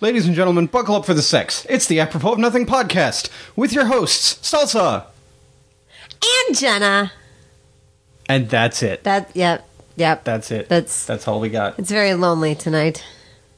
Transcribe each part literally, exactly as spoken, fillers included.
Ladies and gentlemen, buckle up for the sex. It's the Apropos of Nothing podcast with your hosts, Salsa. And Jenna. And that's it. That, yep, yep. That's it. That's That's all we got. It's very lonely tonight.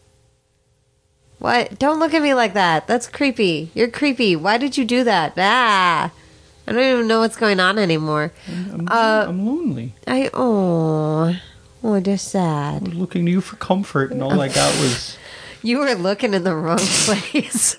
What? Don't look at me like that. That's creepy. You're creepy. Why did you do that? Ah. I don't even know what's going on anymore. I'm, Uh, I'm lonely. I, oh. Oh, they're sad. I'm looking to you for comfort, and all I got was... You were looking in the wrong place.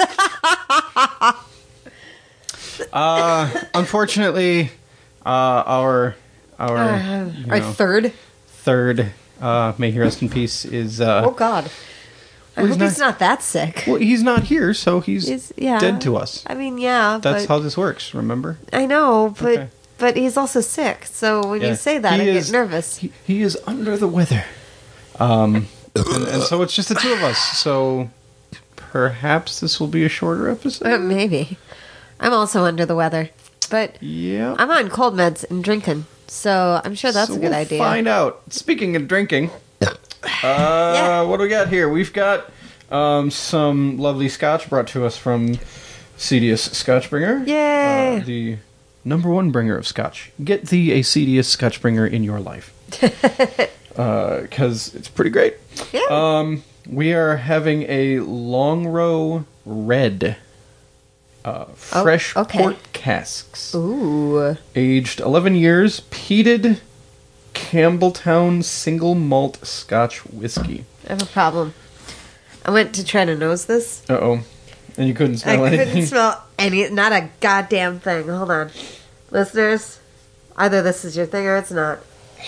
uh, unfortunately, uh, our... Our, Uh, you our know, third. third, uh, may he rest in peace, is... Uh, Oh, God. I well, hope he's he's not that sick. Well, he's not here, so he's, He's- yeah. dead to us. I mean, yeah. That's but how this works, remember? I know, but Okay. but he's also sick. So when Yeah. you say that, He I is- get nervous. He, he is under the weather. Um, and, and so it's just the two of us, so perhaps this will be a shorter episode? Uh, maybe. I'm also under the weather, but Yeah. I'm on cold meds and drinking, so I'm sure that's So a good we'll idea. find out. Speaking of drinking, uh, Yeah. what do we got here? We've got um, some lovely scotch brought to us from C D S Scotch Bringer. Yay! Uh, the number one bringer of scotch. Get thee a C D S Scotch Bringer in your life. Because uh, it's pretty great. Yeah. Um, we are having a Long Row Red. Uh, fresh Oh, okay. port casks. Ooh. Aged eleven years, peated Campbelltown single malt Scotch whiskey. I have a problem. I went to try to nose this. Uh oh. And you couldn't smell I anything? couldn't smell any, not a goddamn thing. Hold on. Listeners, either this is your thing or it's not.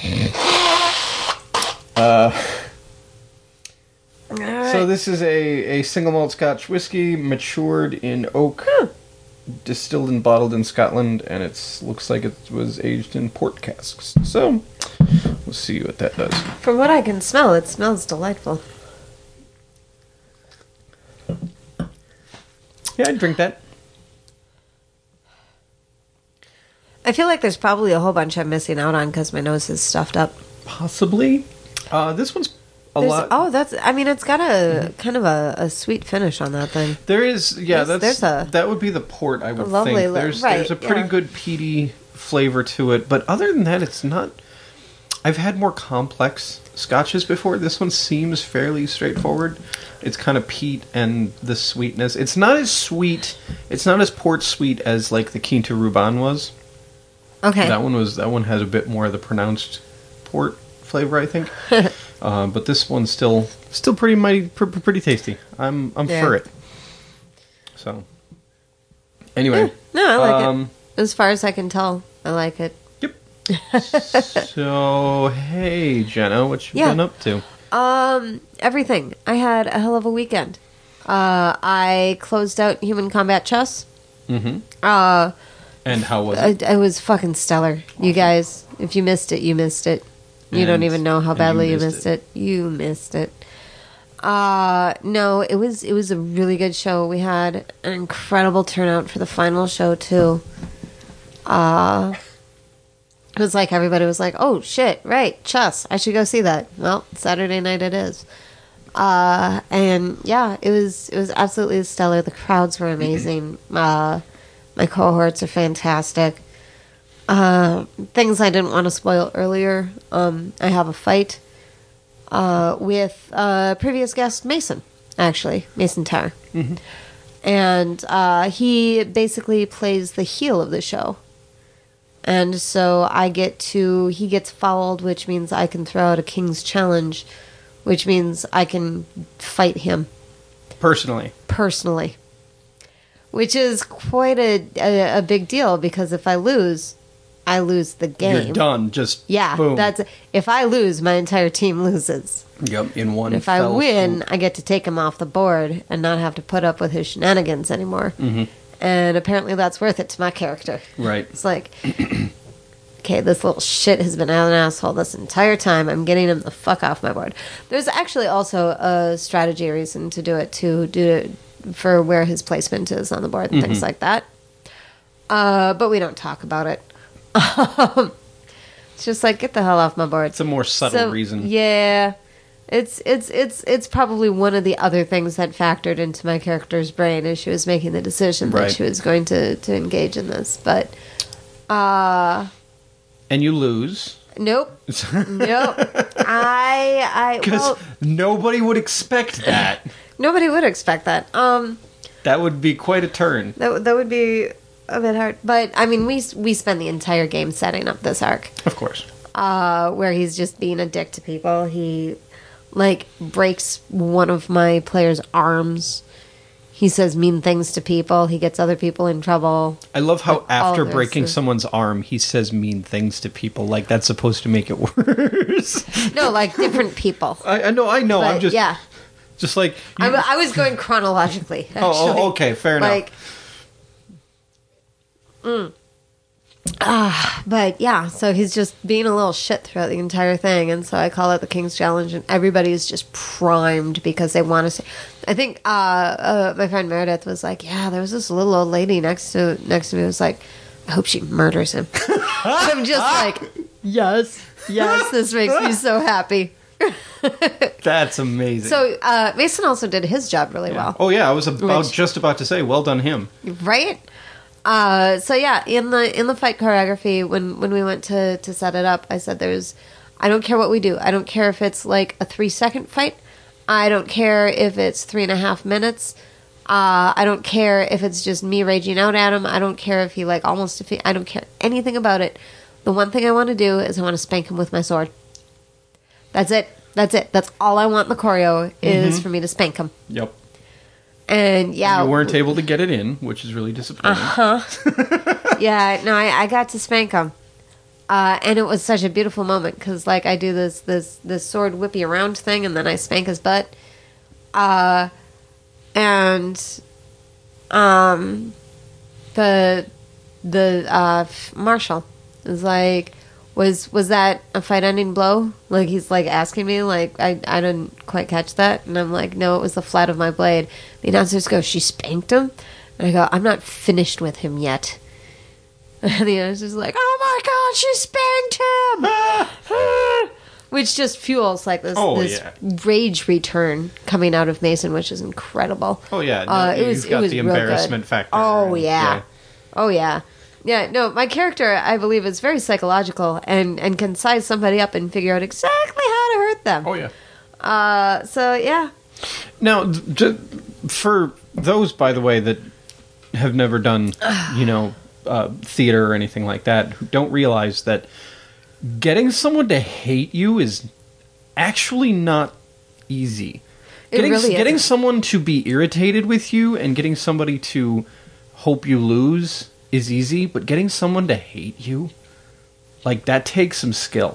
Uh, All right. so this is a, a single malt Scotch whiskey matured in oak, distilled and bottled in Scotland, and it looks like it was aged in port casks. So, we'll see what that does. From what I can smell, it smells delightful. Yeah, I'd drink that. I feel like there's probably a whole bunch I'm missing out on because my nose is stuffed up. Possibly. Uh, this one's a There's- lot. Oh, that's. I mean, it's got a kind of a, a sweet finish on that thing. There is, yeah, There's- that's there's a- that would be the port. I would lovely think li- there's right, there's a pretty yeah. good peaty flavor to it, but other than that, it's not. I've had more complex scotches before. This one seems fairly straightforward. It's kind of peat and the sweetness. It's not as sweet. It's not as port sweet as like the Quinta Ruban was. Okay. That one was that one has a bit more of the pronounced port flavor, I think. uh, but this one's still still pretty mighty, pr- pr- pretty tasty. I'm I'm Yeah. for it. So, anyway, Yeah. No, I like um, it. As far as I can tell, I like it. Yep. So hey, Jenna, what you Yeah. been up to? Um, everything. I had a hell of a weekend. Uh, I closed out Human Combat Chess. Mm-hmm. Uh, And how was it? it, it was fucking stellar. You guys, if you missed it, you missed it. You don't And- even know how and you badly you missed missed it. You missed it. Uh, no, it was it was a really good show. We had an incredible turnout for the final show too. Uh, it was like everybody was like, "Oh shit, right, chess! I should go see that." Well, Saturday night it is. Uh, and yeah, it was it was absolutely stellar. The crowds were amazing. Uh, my cohorts are fantastic. Uh, things I didn't want to spoil earlier. Um, I have a fight uh, with uh, previous guest Mason, actually Mason Tower, Mm-hmm. and uh, he basically plays the heel of the show. And so I get to, he gets fouled, which means I can throw out a King's Challenge, which means I can fight him Personally, personally. Which is quite a, a, a big deal, because if I lose, I lose the game. you're done. Just Yeah, boom. that's, if I lose, my entire team loses. Yep, in one. If I fell win, swoop. I get to take him off the board and not have to put up with his shenanigans anymore. Mhm. And apparently that's worth it to my character. Right. It's like, okay, this little shit has been an asshole this entire time. I'm getting him the fuck off my board. There's actually also a strategy reason to do it, to do it for where his placement is on the board and things like that. Uh, but we don't talk about it. It's just like, get the hell off my board. It's a more subtle So, reason. Yeah. It's it's it's it's probably one of the other things that factored into my character's brain as she was making the decision Right. that she was going to, to engage in this. But uh And you lose. nope. Nope. I I Because well, nobody would expect that. nobody would expect that. Um That would be quite a turn. that that would be a bit hard. But I mean we we spend the entire game setting up this arc. Of course. Uh where he's just being a dick to people. He like breaks one of my players' arms. He says mean things to people. He gets other people in trouble. I love how Like, all after this breaking is- someone's arm, he says mean things to people. Like that's supposed to make it worse. No, like different people. I, I know, I know. But I'm just, yeah, just like. I, you- w- I was going chronologically. Actually. oh, oh, okay, fair enough. Like, mm. ah, but yeah. So he's just being a little shit throughout the entire thing, and so I call it the King's Challenge, and everybody is just primed because they want to say. I think uh, uh, my friend Meredith was like, "Yeah, there was this little old lady next to next to me." Who was like, "I hope she murders him." I'm just like, "Yes, yes, this makes me so happy." That's amazing. So uh, Mason also did his job really well. Oh yeah, I was about Which- just about to say, well done him. Right. Uh, so yeah, in the in the fight choreography, when when we went to to set it up, I said there's, I don't care what we do. I don't care if it's like a three second fight. I don't care if it's three and a half minutes. Uh, I don't care if it's just me raging out at him. I don't care if he like almost defeat. I don't care anything about it. The one thing I want to do is I want to spank him with my sword. That's it. That's it. That's all I want in the choreo is Mm-hmm. for me to spank him. Yep. And yeah, You weren't able to get it in, which is really disappointing. Uh-huh. yeah, no, I, I got to spank him, uh, and it was such a beautiful moment because, like, I do this this this sword whippy around thing, and then I spank his butt, uh, and um, the the uh, Marshall is like, was was that a fight ending blow? Like he's like asking me, like I I didn't quite catch that, and I'm like, no, it was the flat of my blade. The announcers go, she spanked him, and I go, I'm not finished with him yet. And the announcer's like, oh my god, she spanked him, which just fuels like this Oh, this yeah. rage return coming out of Mason, which is incredible. Oh yeah, no, Uh, it you- was- you've it got was the real good. embarrassment factor. Oh and- yeah. Oh yeah. Yeah, no, my character I believe is very psychological and, and can size somebody up and figure out exactly how to hurt them. Oh yeah. Uh so yeah. Now, d- j- for those, by the way, that have never done, you know, uh, theater or anything like that, who don't realize that getting someone to hate you is actually not easy. It Getting, really getting isn't. someone to be irritated with you and getting somebody to hope you lose is easy, but getting someone to hate you, like, that takes some skill.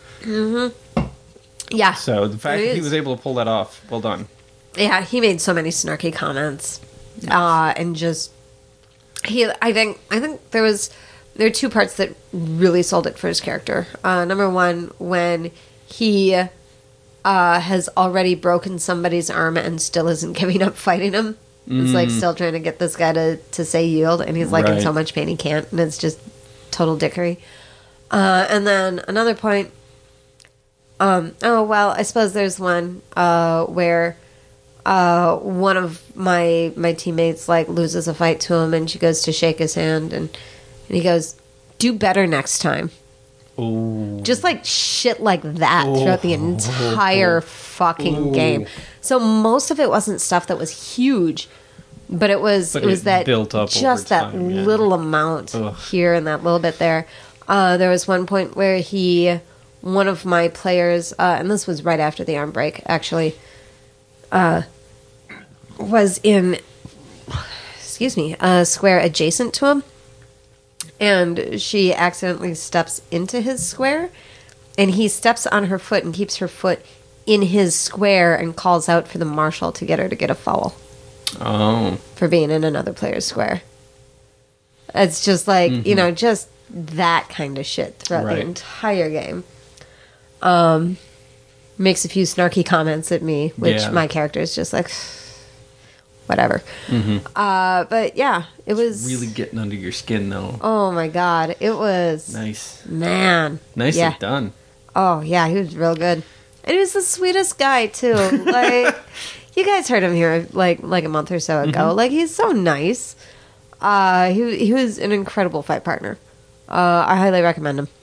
Yeah. So the fact It that he is. was able to pull that off, well done. Yeah, he made so many snarky comments. Uh and just he I think I think there was there are two parts that really sold it for his character. Uh number one, when he uh has already broken somebody's arm and still isn't giving up fighting him. It's like still trying to get this guy to, to say yield, and he's like in Right. so much pain he can't, and it's just total dickery. Uh, and then another point. Um, oh well, I suppose there's one uh, where uh, one of my my teammates like loses a fight to him, and she goes to shake his hand, and and he goes, "Do better next time." Ooh. Just like shit like that throughout the entire fucking game. So most of it wasn't stuff that was huge, but it was But it was it that built up just over that time, yeah. little amount Ugh. here and that little bit there. Uh, there was one point where he, one of my players, uh, and this was right after the arm break, actually, uh, was in, excuse me, a square adjacent to him. And she accidentally steps into his square, and he steps on her foot and keeps her foot in his square and calls out for the marshal to get her to get a foul Oh. for being in another player's square. It's just like, you know, just that kind of shit throughout Right. the entire game. Um, makes a few snarky comments at me, which Yeah. my character is just like, whatever. Uh, but yeah, it was Really getting under your skin, though. Oh my god, it was Nice. man. Nicely Yeah. done. Oh yeah, he was real good. And he was the sweetest guy too. Like, you guys heard him here like like a month or so ago. Mm-hmm. Like, he's so nice. Uh, he he was an incredible fight partner. Uh, I highly recommend him.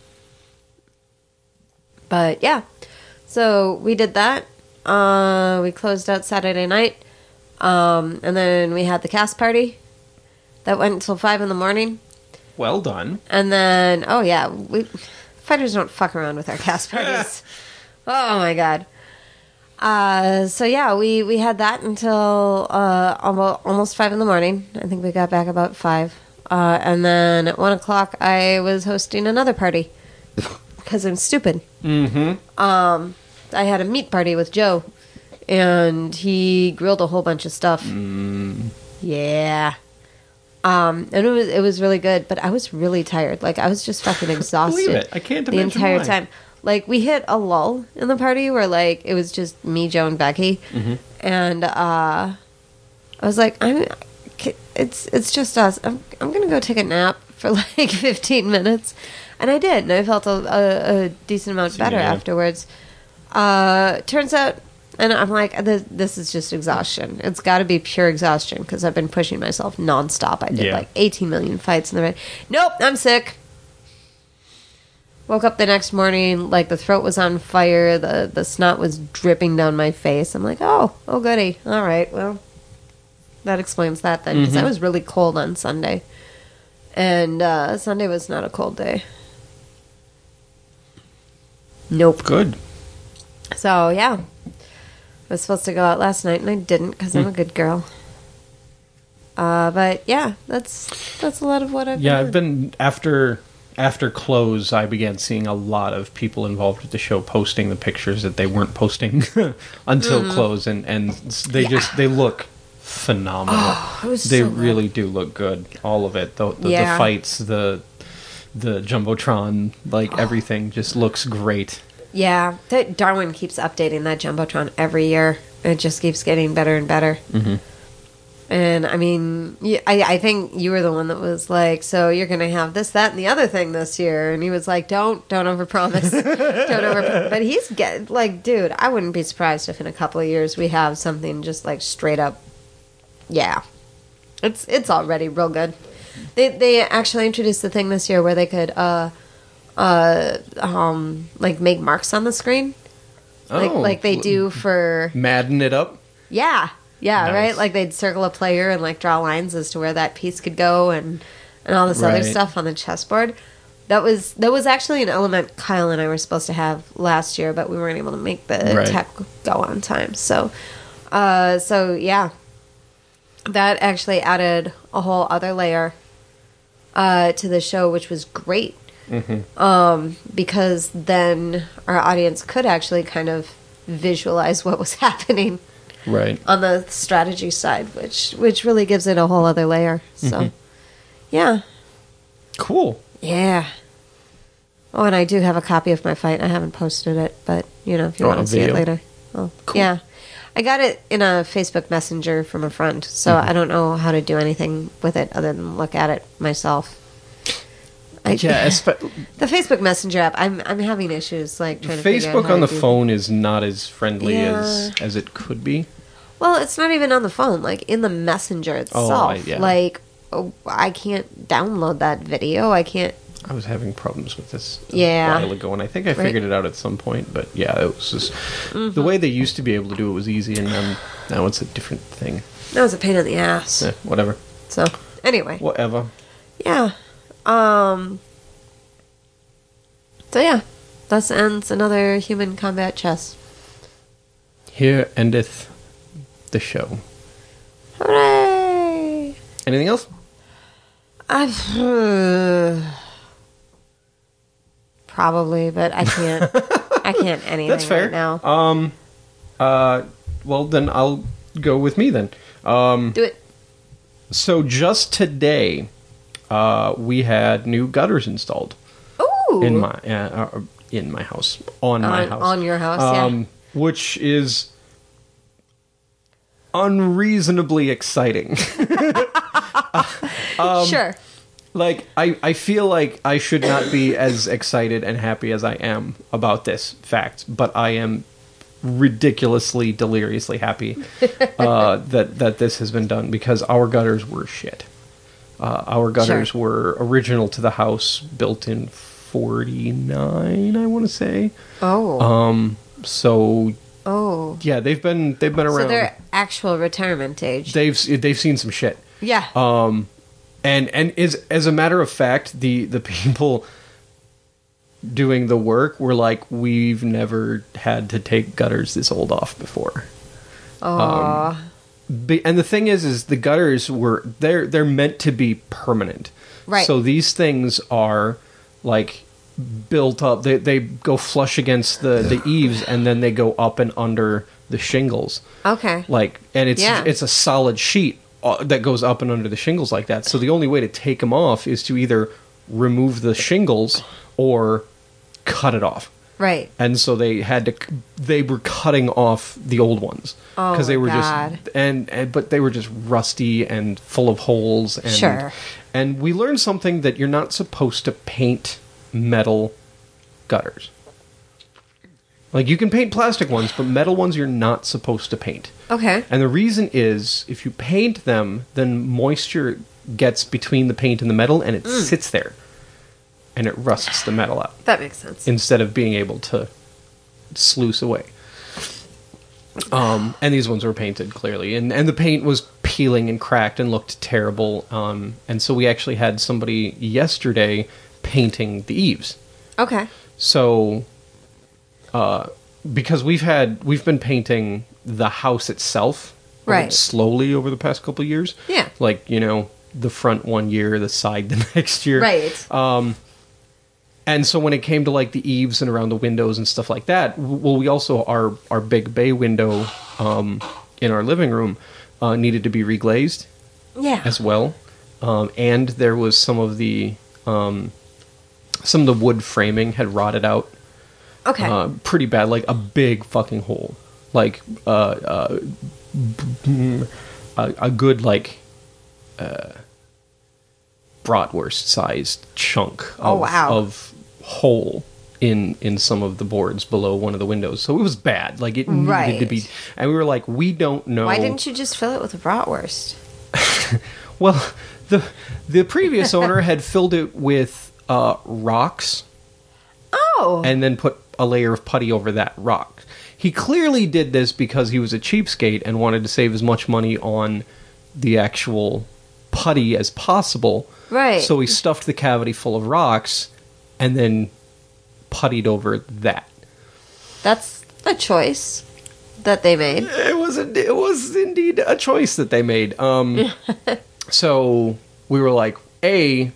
But yeah, so we did that. Uh, we closed out Saturday night, um, and then we had the cast party that went until five in the morning. Well done. And then, oh yeah, we fighters don't fuck around with our cast parties. Oh my god. Uh, so yeah, we, we had that until uh, almost, almost five in the morning. I think we got back about five. Uh, and then at one o'clock, I was hosting another party because I'm stupid. Mm-hmm. Um, I had a meat party with Joe, and he grilled a whole bunch of stuff. Mm. Yeah. Um, and it was it was really good, but I was really tired. Like, I was just fucking exhausted. Believe it. I can't the imagine entire why. time. Like, we hit a lull in the party where, like, it was just me, Joe, and Becky, Mm-hmm. and uh, I was like, I'm, it's it's just us. I'm I'm gonna go take a nap for like fifteen minutes, and I did, and I felt a, a, a decent amount better Yeah. afterwards. Uh, turns out, and I'm like, this, this is just exhaustion. It's got to be pure exhaustion because I've been pushing myself nonstop. I did Yeah. like eighteen million fights in the ring. Nope, I'm sick. Woke up the next morning, like the throat was on fire, the the snot was dripping down my face. I'm like, oh, oh goody. All right, well, that explains that then, because I was really cold on Sunday, and uh, Sunday was not a cold day. Nope. Good. So yeah, I was supposed to go out last night, and I didn't because I'm a good girl. Uh, but yeah, that's that's a lot of what I've Yeah, been I've doing. been after after close. I began seeing a lot of people involved with the show posting the pictures that they weren't posting until close, and and they Yeah. just they look phenomenal. Oh, it was they so good. really do look good. All of it, the the, Yeah. the fights, the the jumbotron, like everything, just looks great. Yeah, that Darwin keeps updating that jumbotron every year. It just keeps getting better and better. Mm-hmm. And I mean, y- I, I think you were the one that was like, "So you're going to have this, that, and the other thing this year." And he was like, "Don't, don't overpromise, don't over." But he's get like, dude, I wouldn't be surprised if in a couple of years we have something just like straight up. Yeah, it's it's already real good. They they actually introduced the thing this year where they could uh uh um like make marks on the screen, like Oh, like they do for Madden it up. yeah. Yeah, Nice. right? Like they'd circle a player and like draw lines as to where that piece could go and and all this other Right. stuff on the chessboard. That was that was actually an element Kyle and I were supposed to have last year, but we weren't able to make the Right. tech go on time. So uh so yeah. That actually added a whole other layer uh to the show, which was great. Mm-hmm. Um because then our audience could actually kind of visualize what was happening Right. on the strategy side, which which really gives it a whole other layer. So, Mhm. yeah, Cool. yeah. Oh, and I do have a copy of my fight. I haven't posted it, but you know, if you Oh, want a to see it video? later, oh, Cool. yeah. I got it in a Facebook Messenger from a friend, so Mm-hmm. I don't know how to do anything with it other than look at it myself. I, Yeah, espe- the Facebook Messenger app. I'm I'm having issues like trying to figure out Facebook how on to the do- phone is not as friendly Yeah. as as it could be. Well, it's not even on the phone. Like in the messenger itself. Oh, I- yeah. Like oh, I can't download that video. I can't. I was having problems with this a Yeah. while ago, and I think I Right. figured it out at some point. But yeah, it was just the way they used to be able to do it was easy, and then now it's a different thing. That was a pain in the ass. Eh, whatever, So anyway, whatever. yeah. Um. So yeah, thus ends another human combat chess. Here endeth the show. Hooray! Anything else? I've probably, but I can't. I can't anything That's fair. right now. Um. Uh. Well, then I'll go with me then. Um. Do it. So just today, uh, we had new gutters installed Ooh. in my uh, uh, in my house on my On- house on your house, yeah. um, which is unreasonably exciting. Um, sure. Like I, I feel like I should not be as excited and happy as I am about this fact, but I am ridiculously, deliriously happy uh, that that this has been done because our gutters were shit. Uh, our gutters Sure. were original to the house, built in forty-nine, I want to say. Oh. Um, so oh. yeah, they've been they've been around. So they're actual retirement age. They've they've seen some shit. yeah. Um, and and is as a matter of fact, the the people doing the work were like, we've never had to take gutters this old off before. Aw. Be, and the thing is, is the gutters were they're they're meant to be permanent, Right. So these things are like built up. They they go flush against the the eaves, and then they go up and under the shingles. Okay. Like, and it's Yeah. it's a solid sheet uh, that goes up and under the shingles like that. So the only way to take them off is to either remove the shingles or cut it off. Right. And so they had to they were cutting off the old ones Oh, they were God. just and, and but they were just rusty and full of holes and Sure. and we learned something that you're not supposed to paint metal gutters. Like, you can paint plastic ones, but metal ones you're not supposed to paint. Okay. And the reason is, if you paint them, then moisture gets between the paint and the metal, and it Mm. sits there. And it rusts the metal out, That makes sense. instead of being able to sluice away. Um, and these ones were painted, clearly. And, and the paint was peeling and cracked and looked terrible. Um, and so we actually had somebody yesterday painting the eaves. Okay. So, uh, because we've had we've been painting the house itself, over- Right. slowly over the past couple of years. Yeah. Like, you know, the front one year, the side the next year. Right. Um, and so when it came to like the eaves and around the windows and stuff like that, w- well, we also our our big bay window um, in our living room uh, needed to be reglazed Yeah. as well, um, and there was some of the um, some of the wood framing had rotted out. Okay. Uh, pretty bad, like a big fucking hole, like uh, uh, b- a, a good like uh, bratwurst sized chunk of, Oh, wow. of hole in in some of the boards below one of the windows. So it was bad. Like, it needed Right. to be, and we were like, we don't know. Why didn't you just fill it with a bratwurst? Well, the the previous owner had filled it with uh, rocks. Oh. And then put a layer of putty over that rock. He clearly did this because he was a cheapskate and wanted to save as much money on the actual putty as possible. Right. So he stuffed the cavity full of rocks and then puttied over that. That's a choice that they made. It was a, it was indeed a choice that they made. Um, so we were like, A,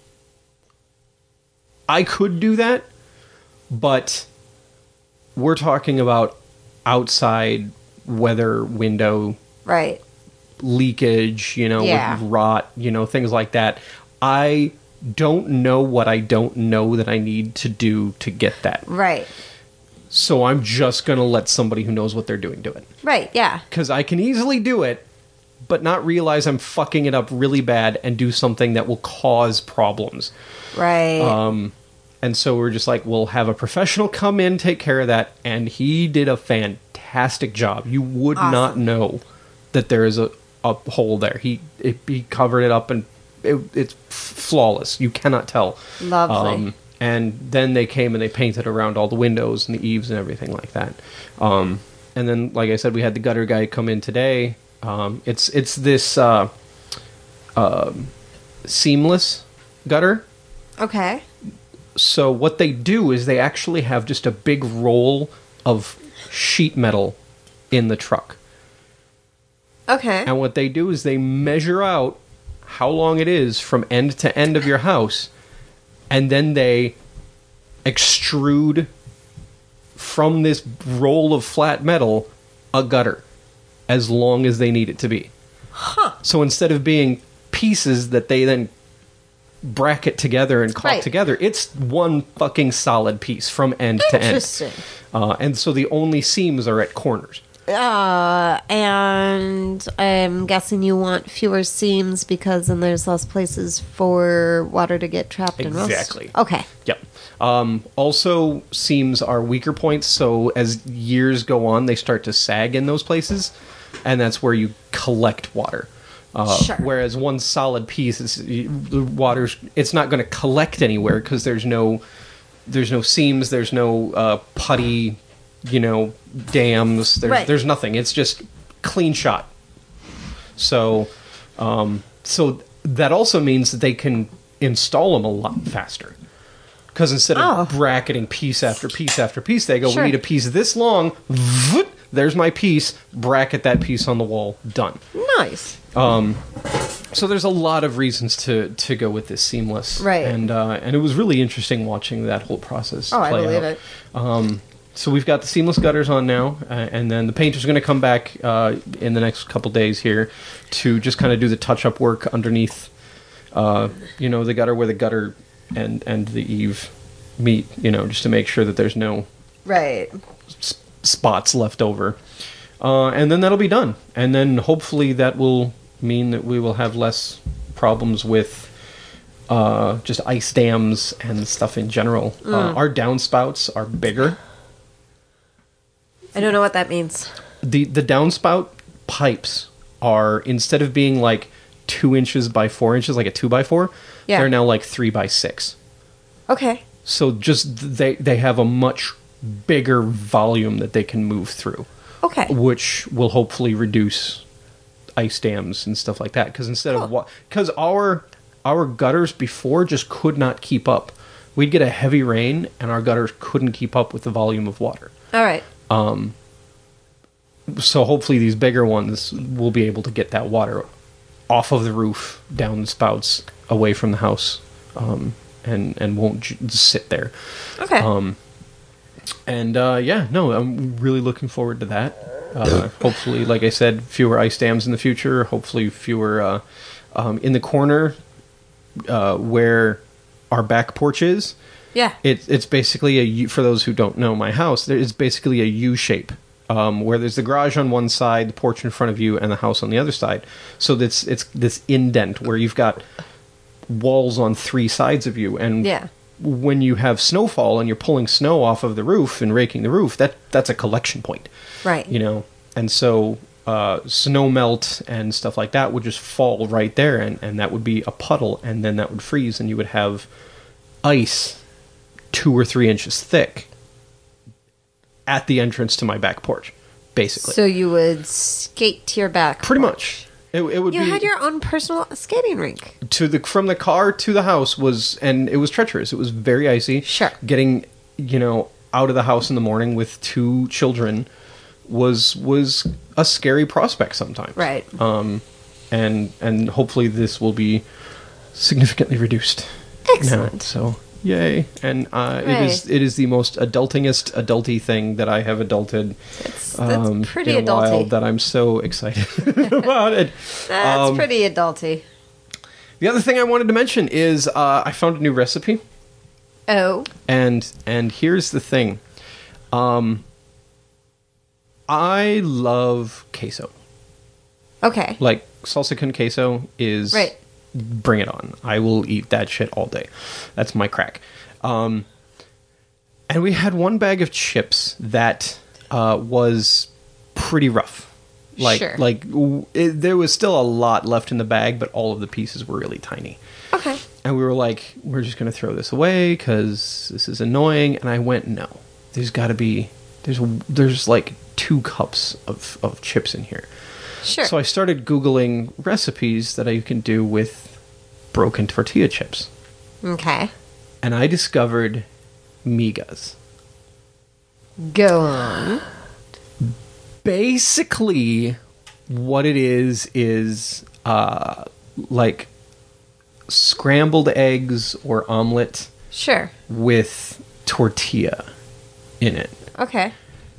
I could do that, but we're talking about outside weather window Right. leakage, you know, Yeah. with rot, you know, things like that. I don't know what I don't know that I need to do to get that. Right. So I'm just going to let somebody who knows what they're doing do it. Right. Yeah. Because I can easily do it, but not realize I'm fucking it up really bad and do something that will cause problems. Right. Um, and so we're just like, we'll have a professional come in, take care of that, and he did a fantastic job. You would Awesome. not know that there is a, a hole there. He it, he covered it up, and it, it's flawless. You cannot tell. Lovely. Um, and then they came and they painted around all the windows and the eaves and everything like that. Um, and then, like I said, we had the gutter guy come in today. Um, it's it's this uh, um seamless gutter. Okay. So what they do is they actually have just a big roll of sheet metal in the truck. Okay. And what they do is they measure out how long it is from end to end of your house, and then they extrude from this roll of flat metal a gutter as long as they need it to be. Huh. So instead of being pieces that they then bracket together and caulk Right. together, it's one fucking solid piece from end to end. Interesting. Uh, and so the only seams are at corners. Uh, and I'm guessing you want fewer seams because then there's less places for water to get trapped and rust. Exactly. Okay. Yep. Um, also, seams are weaker points, so as years go on, they start to sag in those places, and that's where you collect water. Uh, Sure. Whereas one solid piece, is, the water's it's not going to collect anywhere because there's no there's no seams, there's no uh, putty, you know, dams. There's Right. there's nothing. It's just clean shot. So, um, so that also means that they can install them a lot faster. Because instead of Oh. bracketing piece after piece after piece, they go, Sure. we need a piece this long. Voot, there's my piece. Bracket that piece on the wall. Done. Nice. So there's a lot of reasons to, to go with this seamless. Right. And uh, and it was really interesting watching that whole process Oh, I play believe out. it. Um, so we've got the seamless gutters on now, uh, and then the painter's going to come back uh, in the next couple days here to just kind of do the touch-up work underneath, uh, you know, the gutter where the gutter and, and the eave meet, you know, just to make sure that there's no Right. s- spots left over. Uh, and then that'll be done. And then hopefully that will mean that we will have less problems with uh, just ice dams and stuff in general. Uh, our downspouts are bigger. I don't know what that means. The the downspout pipes are, instead of being like two inches by four inches, like a two by four, Yeah. they're now like three by six. Okay. So just they they have a much bigger volume that they can move through, Okay. which will hopefully reduce ice dams and stuff like that. Because instead Cool. of what, because our our gutters before just could not keep up. We'd get a heavy rain, and our gutters couldn't keep up with the volume of water. All right. So hopefully these bigger ones will be able to get that water off of the roof, down the spouts, away from the house, um, and and won't j- just sit there. Okay. Um, and uh, yeah, no, I'm really looking forward to that. Uh, hopefully, like I said, fewer ice dams in the future. Hopefully, fewer uh, um, in the corner uh, where our back porch is. yeah. It, it's basically a U, for those who don't know my house, there is basically a U shape um, where there's the garage on one side, the porch in front of you, and the house on the other side. So that's it's this indent where you've got walls on three sides of you, and Yeah. when you have snowfall and you're pulling snow off of the roof and raking the roof, that that's a collection point, Right. you know. And so uh, snow melt and stuff like that would just fall right there, and, and that would be a puddle, and then that would freeze, and you would have ice two or three inches thick at the entrance to my back porch, basically. So you would skate to your back. Pretty porch. much. It, it would You be had your own personal skating rink. to the from the car to the house was, and it was treacherous. It was very icy. Sure. Getting, you know, out of the house in the morning with two children was was a scary prospect sometimes. Right. Um, and and hopefully this will be significantly reduced. Excellent. now. So yay! And uh, it Right. is it is the most adultingest adulty thing that I have adulted. That's, that's um, pretty in a while adulty. that I'm so excited about it. That's Um, pretty adulty. The other thing I wanted to mention is uh, I found a new recipe, Oh. and and here's the thing, um, I love queso. Okay. Like salsa con queso is Right. Bring it on. I will eat that shit all day. That's my crack. Um, and we had one bag of chips that uh, was pretty rough. Like Sure. like w- it, there was still a lot left in the bag, but all of the pieces were really tiny. Okay. And we were like, we're just going to throw this away because this is annoying. And I went, no, there's got to be, there's there's like two cups of, of chips in here. Sure. So I started Googling recipes that I can do with broken tortilla chips. Okay. And I discovered migas. Go on. Basically, what it is is uh, like scrambled eggs or omelet Sure. with tortilla in it. Okay.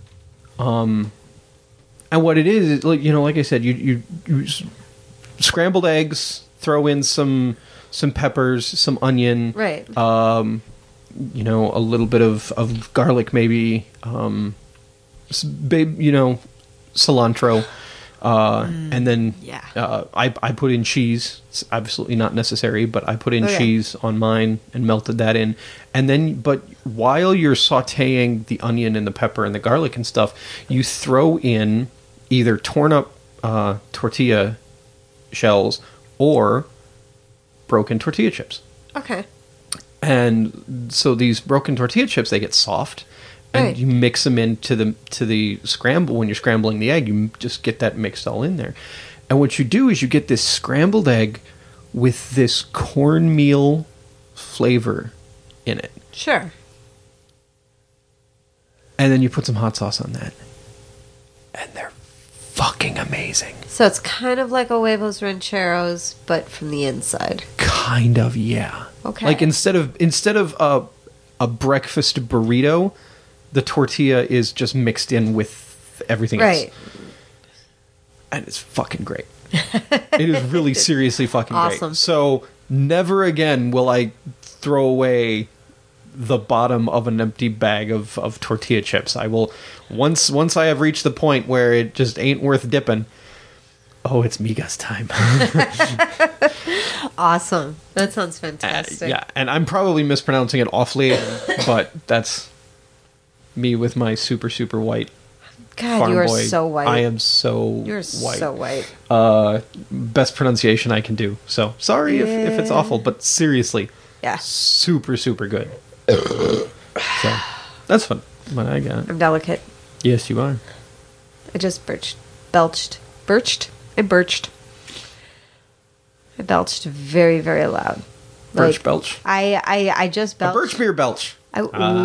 And what it is, is like you know, like I said, you you, you s- scrambled eggs, throw in some some peppers, some onion, Right. um, you know, a little bit of, of garlic, maybe, um, s- ba- you know, cilantro, uh, and then yeah. uh, I I put in cheese. It's absolutely not necessary, but I put in Okay. cheese on mine and melted that in. And then, but while you're sautéing the onion and the pepper and the garlic and stuff, you throw in either torn up uh, tortilla shells or broken tortilla chips. Okay. And so these broken tortilla chips, they get soft, and Right. you mix them into the to the scramble. When you're scrambling the egg, you just get that mixed all in there. And what you do is you get this scrambled egg with this cornmeal flavor in it, Sure. and then you put some hot sauce on that, and they're fucking amazing. So it's kind of like a huevos rancheros, but from the inside. Kind of, yeah. Okay. Like instead of instead of a a breakfast burrito, the tortilla is just mixed in with everything Right. else. And it's fucking great. It is really seriously fucking Awesome. great. So never again will I throw away the bottom of an empty bag of, of tortilla chips. I will once once I have reached the point where it just ain't worth dipping. Oh, it's Miga's time. Awesome. That sounds Uh, fantastic. yeah, and I'm probably mispronouncing it awfully, but that's me with my super super white God, farm you are boy. so white. I am so You're white. so white. Uh, best pronunciation I can do. So sorry if, if it's Yeah. awful, but seriously, Yeah. super super good. So that's fun. What I got. I'm delicate. Yes, you are. I just birched. Belched. Birched? I birched. I belched very, very loud. Birch Like, belch. I, I, I just A belched. birch beer belch. I,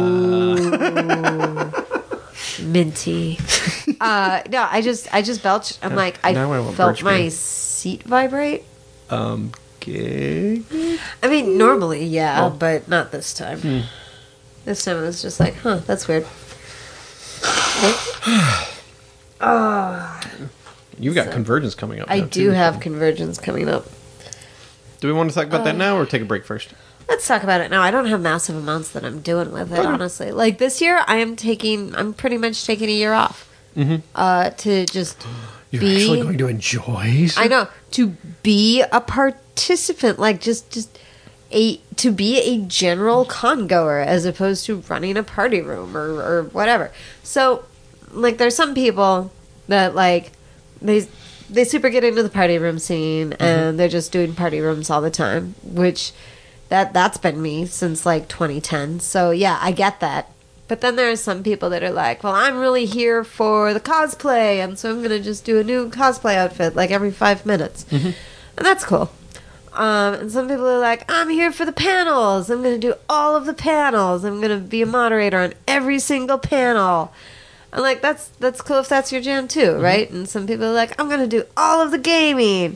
ooh, minty. Uh, no, I just, I just belched. I'm like, I now I want felt birch my beer. seat vibrate. Um, okay. I mean, normally, yeah, Oh. but not this time. Hmm. This time it was just like, huh, that's weird. You've got So- convergence coming up. I now, do too. have convergence coming up. Do we want to talk about Uh, that now or take a break first? Let's talk about it now. I don't have massive amounts that I'm doing with it, Okay. honestly. Like this year, I am taking, I'm pretty much taking a year off Mm-hmm. uh, to just You're be. actually going to enjoy. I know, to be a participant, like just just a to be a general con goer as opposed to running a party room or or whatever. So, like, there's some people that like they they super get into the party room scene and they're just doing party rooms all the time, which that that's been me since like twenty ten. So yeah, I get that. But then there are some people that are like, well, I'm really here for the cosplay, and so I'm going to just do a new cosplay outfit like every five minutes. And that's cool. Um, and some people are like, I'm here for the panels. I'm going to do all of the panels. I'm going to be a moderator on every single panel. I'm like, that's that's cool if that's your jam too, right? And some people are like, I'm going to do all of the gaming.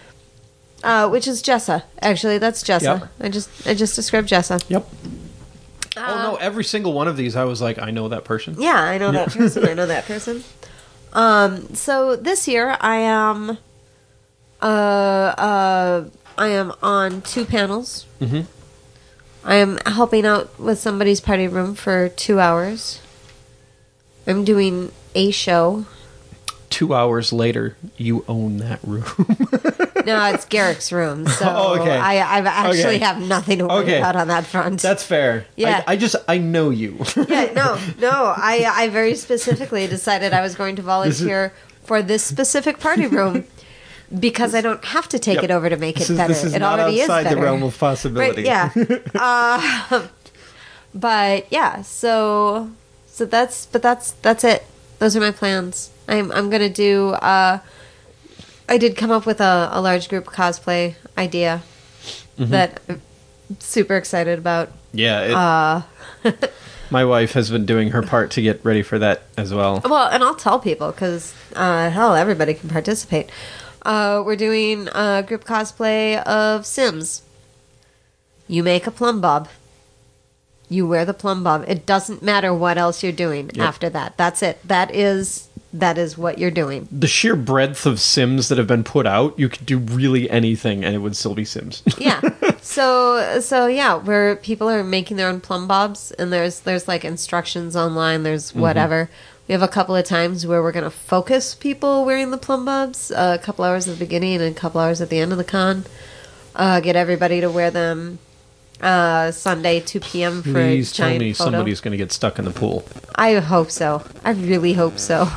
Uh, which is Jessa. Actually, that's Jessa. Yep. I just I just described Jessa. Yep. oh no! Every single one of these, I was like, I know that person. Yeah, I know that person. I know that person. Um, so this year I am, uh, uh, I am on two panels. Mhm. I am helping out with somebody's party room for two hours. I'm doing a show. Two hours later, you own that room. No, it's Garrick's room, so Oh, okay. I, I actually Okay. have nothing to worry Okay. about on that front. That's fair. Yeah. I, I just I know you. Yeah, no, no. I, I very specifically decided I was going to volunteer for this specific party room because I don't have to take Yep. it over to make This it is, better. this is it not already outside is better. the realm of possibility. Right? Yeah. uh, but yeah, so so that's but that's that's it. Those are my plans. I'm I'm gonna do. Uh, I did come up with a, a large group cosplay idea Mm-hmm. that I'm super excited about. Yeah. It, Uh, my wife has been doing her part to get ready for that as well. Well, and I'll tell people because uh, hell, everybody can participate. Uh, we're doing a group cosplay of Sims. You make a plumb bob. You wear the plumb bob. It doesn't matter what else you're doing Yep. after that. That's it. That is that is what you're doing. The sheer breadth of Sims that have been put out, you could do really anything and it would still be Sims. Yeah. So so yeah, where people are making their own plumb bobs, and there's there's like instructions online. There's whatever We have a couple of times where we're going to focus people wearing the plum bobs, uh, a couple hours at the beginning and a couple hours at the end of the con. Uh, get everybody to wear them uh, Sunday, two p.m. for Please a tell giant me photo. somebody's going to get stuck in the pool. I hope so. I really hope so.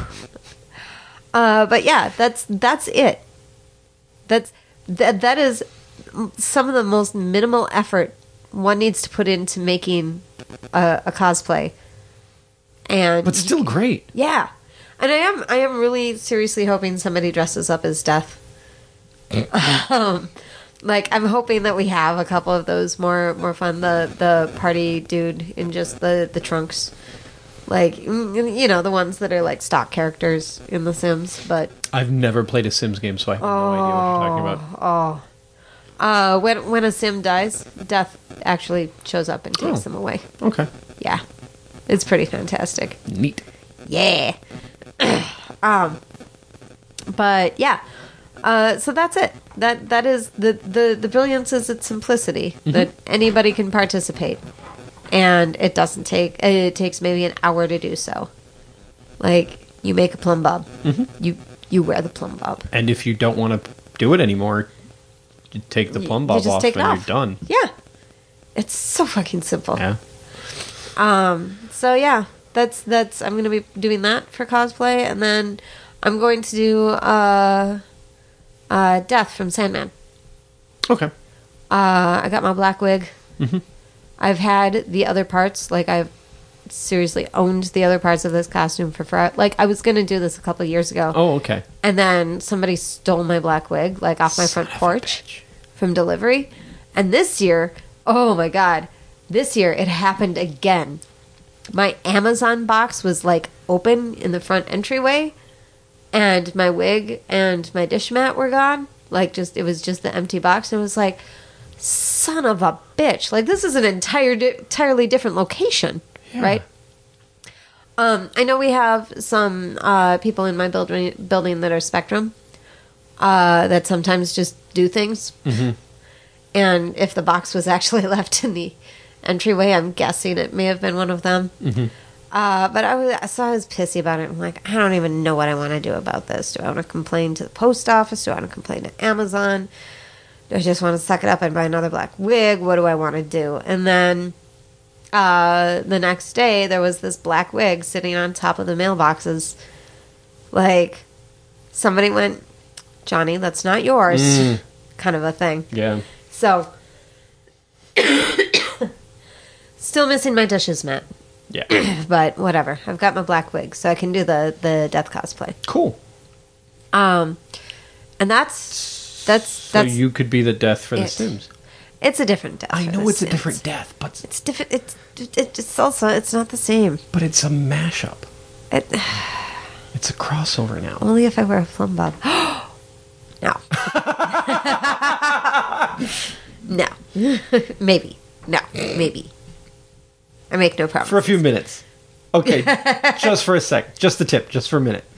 uh, but yeah, that's that's it. That's that that is some of the most minimal effort one needs to put into making a, a cosplay. And But still great. yeah, and I am I am really seriously hoping somebody dresses up as Death. um, like I'm hoping that we have a couple of those more more fun. The the party dude in just the the trunks, like mm, you know the ones that are like stock characters in The Sims. But I've never played a Sims game, so I have no idea what you're talking about. oh, uh, when when a Sim dies, Death actually shows up and takes Oh. them away. Okay. Yeah, it's pretty fantastic. Neat. Yeah. um, but yeah, uh, so that's it. That that is the the the brilliance is its simplicity that anybody can participate, and it doesn't take it takes maybe an hour to do so. Like you make a plum bob, you you wear the plum bob. And if you don't want to do it anymore, you take the plum You bob just off take and it you're off. done. Yeah, it's so fucking simple. Yeah. Um. So yeah, that's that's. I'm gonna be doing that for cosplay, and then I'm going to do uh, uh, Death from Sandman. Okay. Uh, I got my black wig. Mm-hmm. I've had the other parts. Like I've seriously owned the other parts of this costume for forever. Like I was gonna do this a couple of years ago, Oh, okay. and then somebody stole my black wig, like off my Son front of a porch bitch. from delivery. And this year, oh my god, this year it happened again. My Amazon box was like open in the front entryway, and my wig and my dish mat were gone. Like just it was just the empty box, and it was like, son of a bitch! Like this is an entire di- entirely different location, Yeah. right? Um, I know we have some uh, people in my building building that are Spectrum uh, that sometimes just do things. Mm-hmm. And if the box was actually left in the entryway, I'm guessing it may have been one of them. Mm-hmm. Uh, but I was, so I was pissy about it. I'm like, I don't even know what I want to do about this. Do I want to complain to the post office? Do I want to complain to Amazon? Do I just want to suck it up and buy another black wig? What do I want to do? And then uh, the next day, there was this black wig sitting on top of the mailboxes. Like, somebody went, Johnny, that's not yours. Mm. Kind of a thing. Yeah. So, still missing my dishes mat. Yeah. But whatever. I've got my black wig, so I can do the, the death cosplay. Cool. Um, and that's that's So that's you could be the death for the it. Sims. it's a different death. I for know The it's a Sims. different death, but It's different. It's it's also it's not the same. but it's a mashup. It, It's a crossover now. only if I wear a plum bob. No. No. Maybe. No. Maybe. I make no promise. For a few minutes. Okay, just for a sec. Just the tip, just for a minute.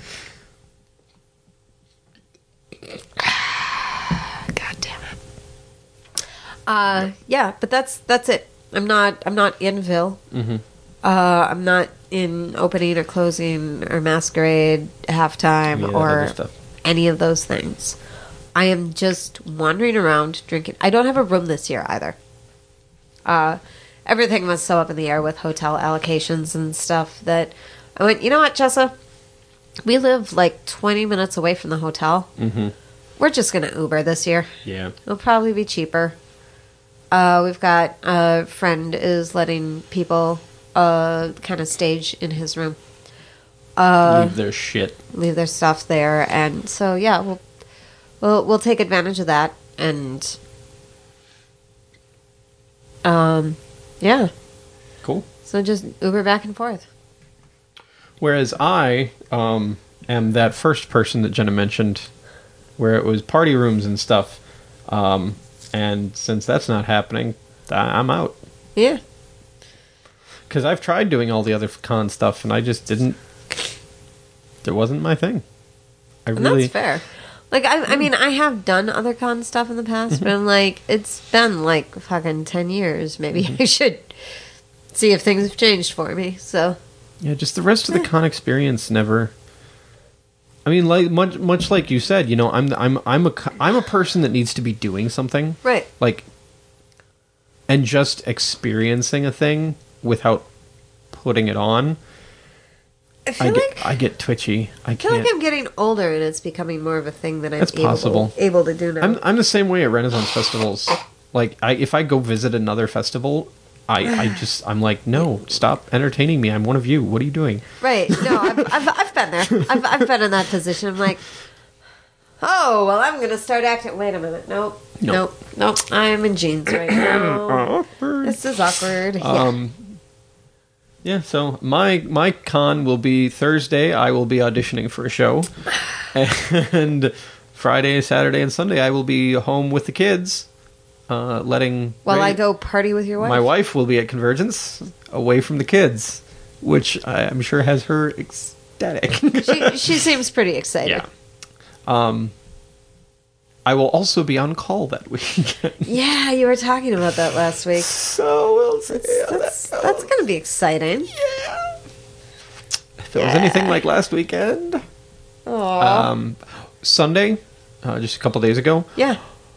God damn it. Uh, yeah, but that's that's it. I'm not I'm not in Ville. Mm-hmm. Uh, I'm not in opening or closing or masquerade halftime Yeah, or other stuff. any of those things. I am just wandering around drinking. I don't have a room this year either. Uh, everything was so up in the air with hotel allocations and stuff that I went, you know what, Jessa? We live like twenty minutes away from the hotel. Mm-hmm. We're just going to Uber this year. Yeah. It'll probably be cheaper. Uh, we've got a friend is letting people uh, kind of stage in his room, uh, Leave their shit. leave their stuff there, and so yeah, we'll we'll we'll take advantage of that, and um, yeah. Cool. So just Uber back and forth. Whereas I um, am that first person that Jenna mentioned, where it was party rooms and stuff. Um, and since that's not happening, I- I'm out. Yeah. Because I've tried doing all the other con stuff, and I just didn't. It wasn't my thing. I And really. that's fair. Like, I, I mean, I have done other con stuff in the past, but I'm like, it's been like fucking ten years. Maybe I should see if things have changed for me. So, Yeah, just the rest of the con experience never. I mean, like much much like you said, you know, I'm I'm I'm a co- I'm a person that needs to be doing something, Right. like, and just experiencing a thing without putting it on. I feel I like get I get twitchy. I I feel can't. like I'm getting older and it's becoming more of a thing that I'm That's able, possible. able to do now. I'm I'm the same way at Renaissance festivals. Like, I if I go visit another festival, I, I just I'm like, no, stop entertaining me. I'm one of you. What are you doing? Right. No, I've, I've, I've been there. I've, I've been in that position. I'm like, oh, well, I'm going to start acting. Wait a minute. Nope. No. Nope. Nope. I'm in jeans right now. Awkward. This is awkward. Um, yeah, so my my con will be Thursday. I will be auditioning for a show. And Friday, Saturday, and Sunday, I will be home with the kids, uh, letting... While Ray- I go party with your wife? My wife will be at Convergence, away from the kids, which I- I'm sure has her ecstatic. She, she seems pretty excited. Yeah. Um, I will also be on call that weekend. Yeah, you were talking about that last week. So we'll see That's, how that's, that that's goes. going to be exciting. Yeah. If it was anything like last weekend. Aww. Um, Sunday, uh, just a couple days ago, Yeah.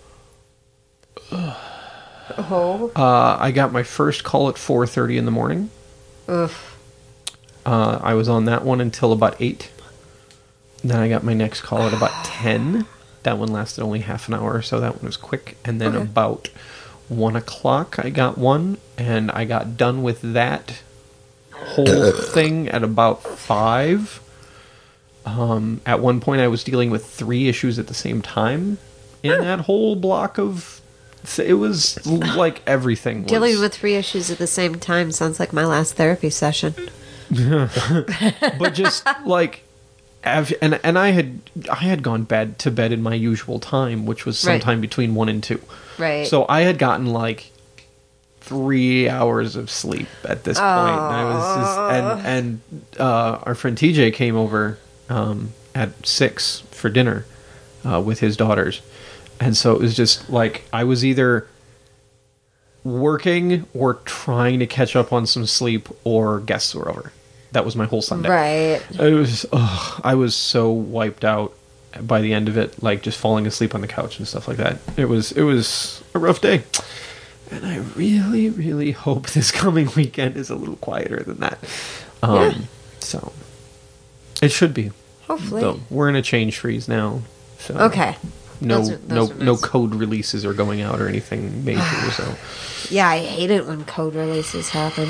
Oh. uh, I got my first call at four thirty in the morning. Oof. Uh, I was on that one until about eight. Then I got my next call at about ten. That one lasted only half an hour, so that one was quick. And then Okay. about one o'clock, I got one, and I got done with that whole thing at about five. Um, at one point, I was dealing with three issues at the same time in that whole block of. It was like everything. Was, Dealing with three issues at the same time sounds like my last therapy session. but just like, av- and and I had I had gone bed to bed in my usual time, which was Right. sometime between one and two. Right. So I had gotten like three hours of sleep at this point. And I was just, and and uh, our friend T J came over um, at six for dinner uh, with his daughters, and so it was just like I was either working or trying to catch up on some sleep, or guests were over. That was my whole Sunday. Right. It was. Ugh, I was so wiped out by the end of it, like just falling asleep on the couch and stuff like that. It was. It was a rough day, and I really, really hope this coming weekend is a little quieter than that. Um, Yeah. So it should be. Hopefully. Though we're in a change freeze now. So Okay. No, Those are- no, those are no nice. code releases are going out or anything major. So Yeah, I hate it when code releases happen.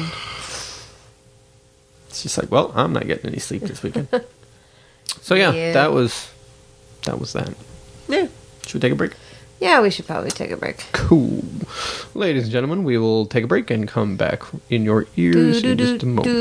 it's just like, well, I'm not getting any sleep this weekend. So yeah, Yeah. that was that was that. Yeah. Should we take a break? Yeah, we should probably take a break. Cool. Ladies and gentlemen, we will take a break and come back in your ears in just a moment.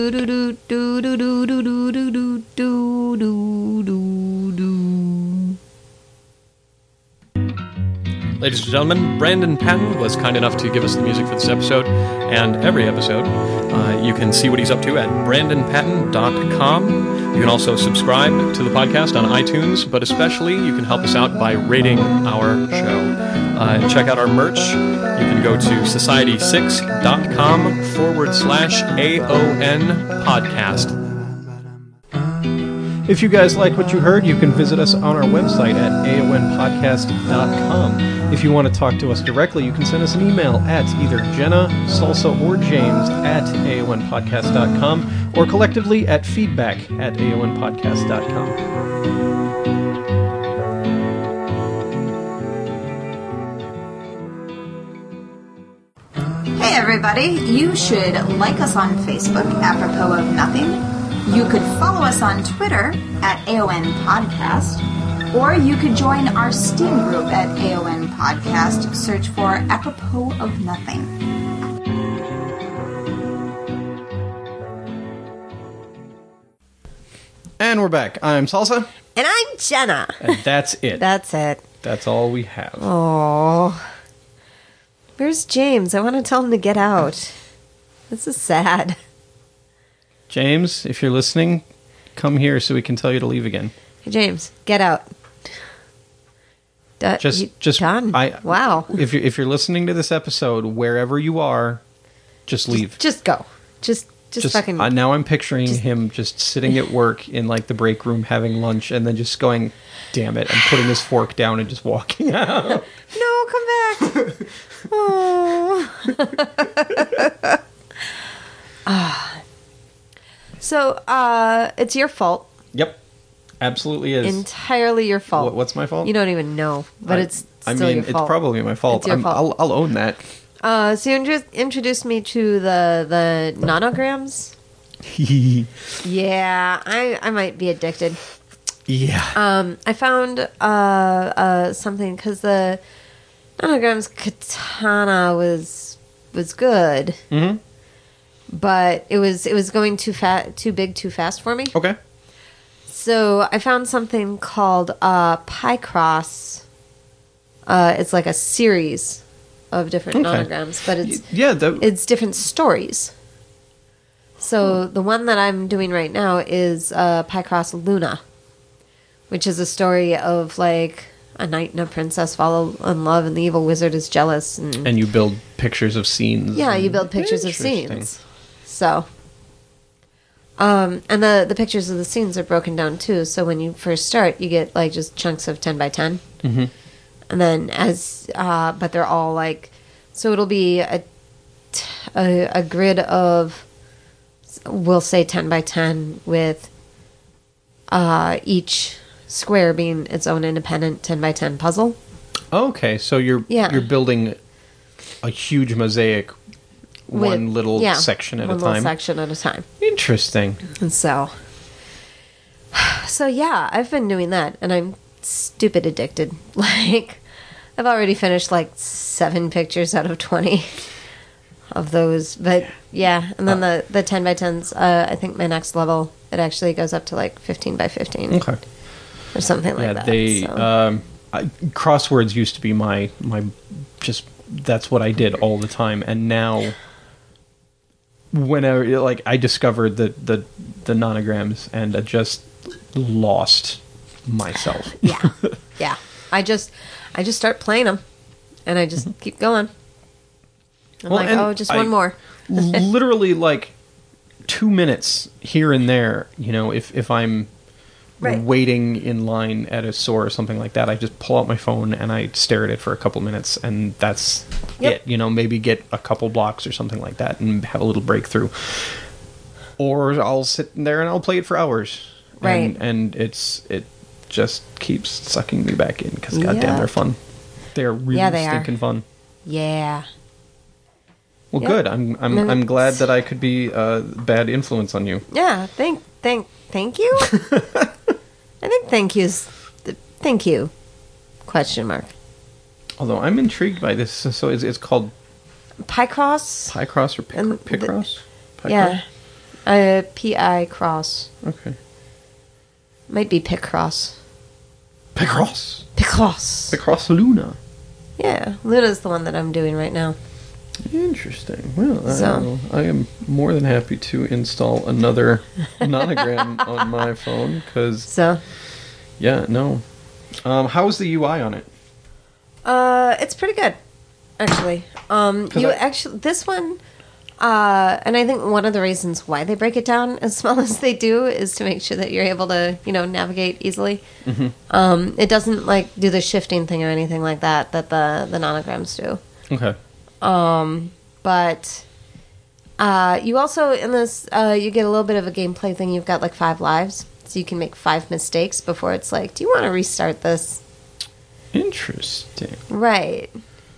Ladies and gentlemen, Brandon Patton was kind enough to give us the music for this episode and every episode. Uh, you can see what he's up to at brandon patton dot com. You can also subscribe to the podcast on iTunes, but especially you can help us out by rating our show. Uh, check out our merch. You can go to society six dot com forward slash A O N podcast. If you guys like what you heard, you can visit us on our website at A O N podcast dot com. If you want to talk to us directly, you can send us an email at either Jenna, Salsa, or James at A O N podcast dot com, or collectively at feedback at A O N podcast dot com. Hey everybody, you should like us on Facebook, apropos of nothing. You could follow us on Twitter at A O N Podcast, or you could join our Steam group at A O N Podcast. Search for apropos of nothing. And we're back. I'm Salsa, And I'm Jenna. and that's it. That's it. That's all we have. Oh. Where's James? I want to tell him to get out. This is sad. James, if you're listening, come here so we can tell you to leave again. Hey, James, get out. D- Just, you- just done. I, Wow. If you're if you're listening to this episode, wherever you are, just leave. Just go. Just Just, Just fucking. uh, now, I'm picturing him just sitting at work in like the break room having lunch, and then just going, "Damn it!" and putting his fork down and just walking out. No, come back. Oh. Ah. So, uh, it's your fault. Yep, absolutely is. Entirely your fault. What, what's my fault? You don't even know, but I, it's I still mean, your fault. it's probably my fault. It's your I'm, fault. I'll, I'll own that. Uh, so you intro- introduced me to the the nanograms. Yeah, I I might be addicted. Yeah. Um, I found uh, uh, something because the nanograms katana was was good, Mm-hmm. but it was it was going too fat, too big, too fast for me. Okay. So I found something called uh, Picross. Uh, it's like a series of different Okay. nanograms, but it's Yeah. The, it's different stories. So the one that I'm doing right now is uh, Picross Luna, which is a story of like a knight and a princess fall in love, and the evil wizard is jealous. And, and you build pictures of scenes. yeah, you and- build pictures of Interesting. scenes. So, um, and the the pictures of the scenes are broken down too. So when you first start, you get like just chunks of ten by ten, Mhm. and then as uh, but they're all like, so it'll be a t- a, a grid of, we'll say ten by ten with uh, each square being its own independent ten by ten puzzle. Okay, so you're Yeah. you're building a huge mosaic, one With- little yeah, section at one a little time. section at a time. Interesting. And so, so yeah, I've been doing that, and I'm stupid addicted. Like, I've already finished like seven pictures out of twenty of those. But yeah, and then the the ten by tens. Uh, I think my next level, it actually goes up to like fifteen by fifteen Okay. or something like yeah, that. they so. um, I, crosswords used to be my my just that's what I did all the time, and now whenever like I discovered the the the nanograms, and I just lost myself. yeah, yeah. I just I just start playing them, and I just keep going. I'm Well, like, and oh, just I- one more. Literally like two minutes here and there, you know, if if I'm Right. waiting in line at a store or something like that, I just pull out my phone and I stare at it for a couple minutes, and that's Yep. it. You know, maybe get a couple blocks or something like that and have a little breakthrough. Or I'll sit there and I'll play it for hours. Right. And, and it's it just keeps sucking me back in because goddamn, Yeah. they're fun. They're really Yeah, they are. stinking fun. Yeah. Well, Yep. good. I'm I'm And I'm glad it's- that I could be a bad influence on you. Yeah, thank, thank, thank you. I think thank you's the thank you. Question mark. Although I'm intrigued by this, so so it's, it's called Picross. Picross or Pic- And the- Picross? Picross? Yeah. Uh, P I cross. Okay. Might be Picross. Picross. Picross. Picross Luna. Yeah, Luna's the one that I'm doing right now. Interesting. Well, So- I, I am more than happy to install another nonogram on my phone because, So, yeah, no. Um, how's the U I on it? uh, it's pretty good, actually. Um, 'Cause you I- actually this one, uh, and I think one of the reasons why they break it down as small as they do is to make sure that you're able to, you know, navigate easily. Mm-hmm. Um, it doesn't like do the shifting thing or anything like that that the the nanograms do. Okay. Um, but uh, you also in this uh, you get a little bit of a gameplay thing. You've got like five lives, so you can make five mistakes before it's like, do you want to restart this? Interesting. Right.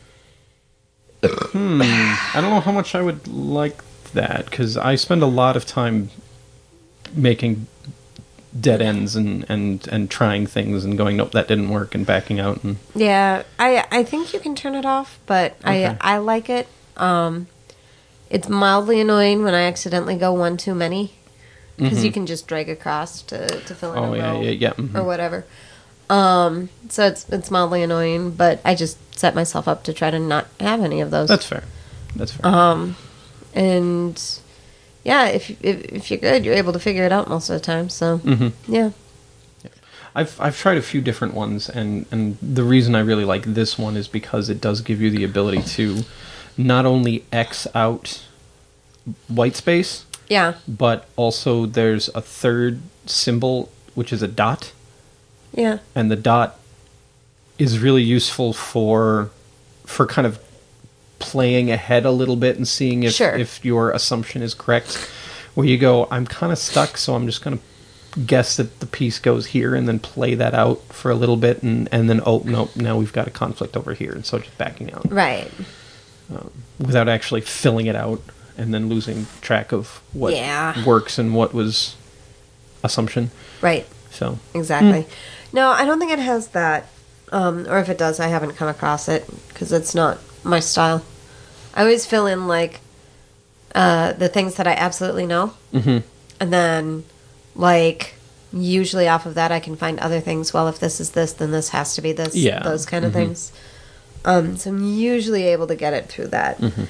Hmm. I don't know how much I would like that because I spend a lot of time making dead ends and, and, and trying things and going, nope, that didn't work, and backing out. And Yeah, I I think you can turn it off, but Okay. I I like it. Um, it's mildly annoying when I accidentally go one too many because you can just drag across to to fill in oh a yeah, row yeah, yeah. mhm. or whatever. Um, so it's it's mildly annoying, but I just set myself up to try to not have any of those. That's fair. That's fair. Um, and yeah, if if if you're good, you're able to figure it out most of the time. So Mhm. yeah, I've I've tried a few different ones, and, and the reason I really like this one is because it does give you the ability to not only X out white space, Yeah. but also there's a third symbol, which is a dot. Yeah. And the dot is really useful for for kind of playing ahead a little bit and seeing if, Sure. if your assumption is correct. Where you go, I'm kind of stuck, so I'm just going to guess that the piece goes here and then play that out for a little bit, and, and then, oh, no, now we've got a conflict over here, and so just backing out. Right. Um, without actually filling it out and then losing track of what Yeah. works and what was assumption. Right. So Exactly. No, I don't think it has that. Um, or if it does, I haven't come across it because it's not my style. I always fill in like uh, the things that I absolutely know, mhm. and then like usually off of that I can find other things. Well, if this is this, then this has to be this. Yeah. Those kind of Mhm. things. Um, so I'm usually able to get it through that. Mhm.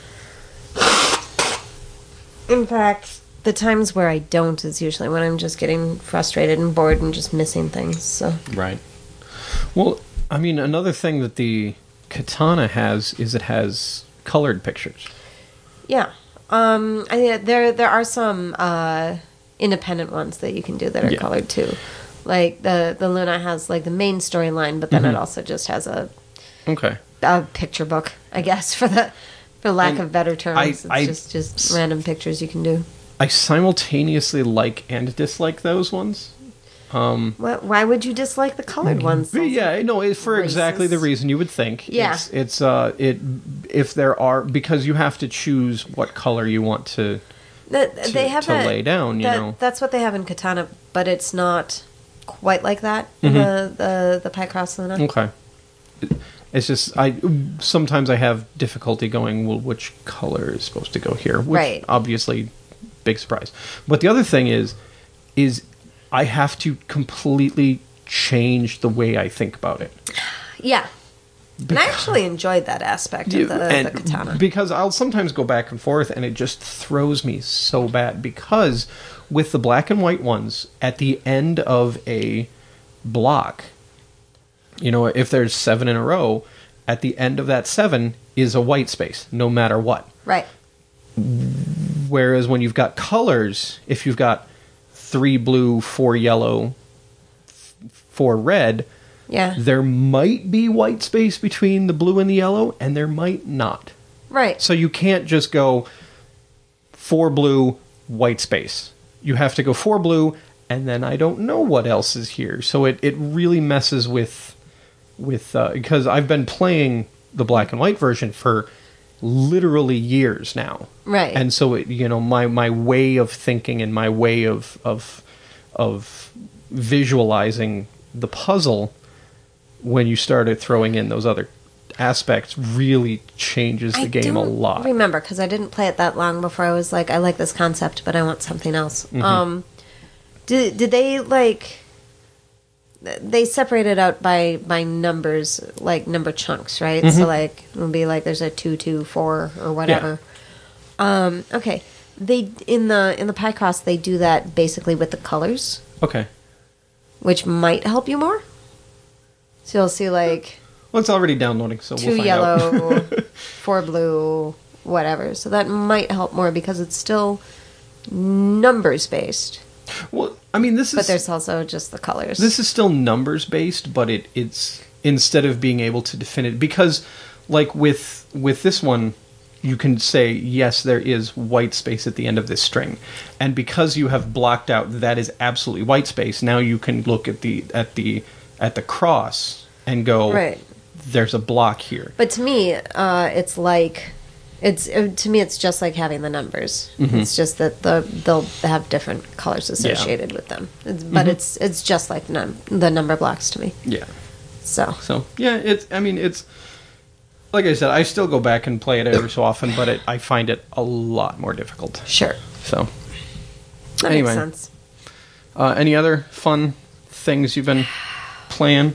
In fact, the times where I don't is usually when I'm just getting frustrated and bored and just missing things. So Right. Well, I mean, another thing that the katana has is it has colored pictures. yeah, um, I, there there are some uh, independent ones that you can do that are Yeah. colored too. Like the the Luna has like the main storyline, but then Mhm. it also just has a, Okay. a picture book, I guess, for the for lack And of better terms. I- it's I- just just random pictures you can do. I simultaneously like and dislike those ones. Um, What, why would you dislike the colored ones? but yeah, no, it's for exactly the Racist. reason you would think. Yeah. It's, it's uh, it if there are because you have to choose what color you want to. The, to- they have to that- lay down, you that- know. That's what they have in Katana, but it's not quite like that in Mhm. the the the Picross Luna. Okay. It's just I sometimes I have difficulty going. Well, which color is supposed to go here? Which Right. Obviously, big surprise. But the other thing is, is I have to completely change the way I think about it. Yeah, and I actually enjoyed that aspect of the, And the Katana. because I'll sometimes go back and forth, and it just throws me so bad. Because with the black and white ones, at the end of a block, you know, if there's seven in a row, at the end of that seven is a white space, no matter what. Right. Whereas when you've got colors, if you've got three blue, four yellow, f- four red, Yeah. there might be white space between the blue and the yellow, and there might not. Right. So you can't just go four blue, white space. You have to go four blue, and then I don't know what else is here. So it, it really messes with with uh, because I've been playing the black and white version for literally years now. Right. And so it, you know, my my way of thinking and my way of of of visualizing the puzzle when you started throwing in those other aspects really changes the I game a don't lot. remember because I didn't play it that long before I was like, I like this concept, but I want something else. Mm-hmm. Um, did did they like? They separate it out by by numbers, like number chunks, right? Mm-hmm. So like it would be like there's a two, two, four, or whatever. Um, okay, they in the in the Picross they do that basically with the colors, Okay. which might help you more. So you'll see like Well, it's already downloading, so two we'll find yellow, out. four blue, whatever. So that might help more because it's still numbers based, Well, I mean, this but is there's also just the colors. this is still numbers based, but it it's instead of being able to define it because, like with with this one, you can say yes, there is white space at the end of this string, and because you have blocked out that is absolutely white space. Now you can look at the at the at the cross and go, Right. there's a block here. But to me, uh, it's like it's uh, to me it's just like having the numbers. Mm-hmm. It's just that the they'll have different colors associated with them. It's, but Mm-hmm. it's it's just like num- the number blocks to me. Yeah. So So yeah, it's. I mean, it's like I said. I still go back and play it every so often, but it, I find it a lot more difficult. sure, So that Anyway. makes sense. Uh, any other fun things you've been playing?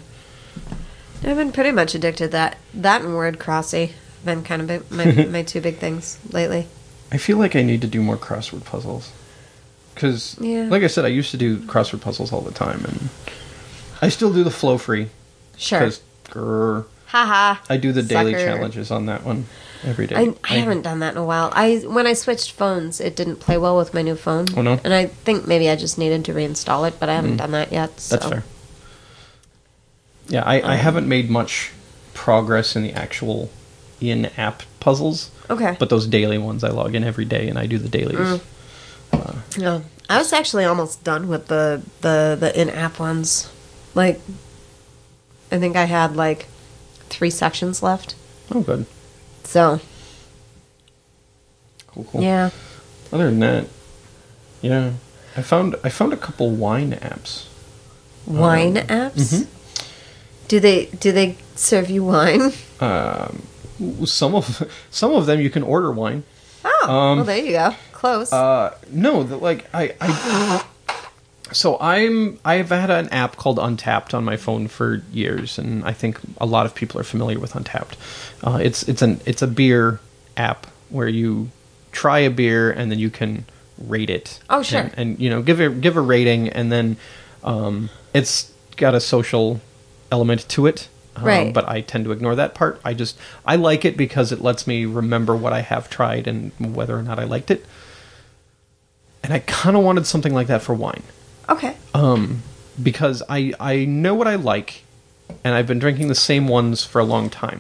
I've been pretty much addicted to that that and Word Crossy. Have been kind of big, my my two big things lately. I feel like I need to do more crossword puzzles. Because, Yeah. like I said, I used to do crossword puzzles all the time, and I still do the flow free. Sure. Because, grr, Haha. I do the daily Sucker. challenges on that one every day. I, I haven't done that in a while. I when I switched phones, it didn't play well with my new phone. Oh, no? And I think maybe I just needed to reinstall it, but I haven't done that yet. So. That's fair. Yeah, I, I Um, haven't made much progress in the actual in-app puzzles. Okay. But those daily ones, I log in every day and I do the dailies. Mm. No, I was actually almost done with the the the in-app ones. Like, I think I had like three sections left. Oh, good. So Cool, cool. yeah. Other than that, yeah, I found I found a couple wine apps. Wine Um, apps. mhm. Do they do they serve you wine? Um, some of some of them you can order wine. Oh, Um, well, there you go. Close. Uh, no, the, like I, I. So I'm I've had an app called Untapped on my phone for years, and I think a lot of people are familiar with Untapped. Uh, it's it's an it's a beer app where you try a beer and then you can rate it. Oh, sure. And, and you know give a give a rating, and then um, it's got a social element to it. Um, Right. But I tend to ignore that part. I just I like it because it lets me remember what I have tried and whether or not I liked it. And I kind of wanted something like that for wine. okay. Um, because I I know what I like, and I've been drinking the same ones for a long time.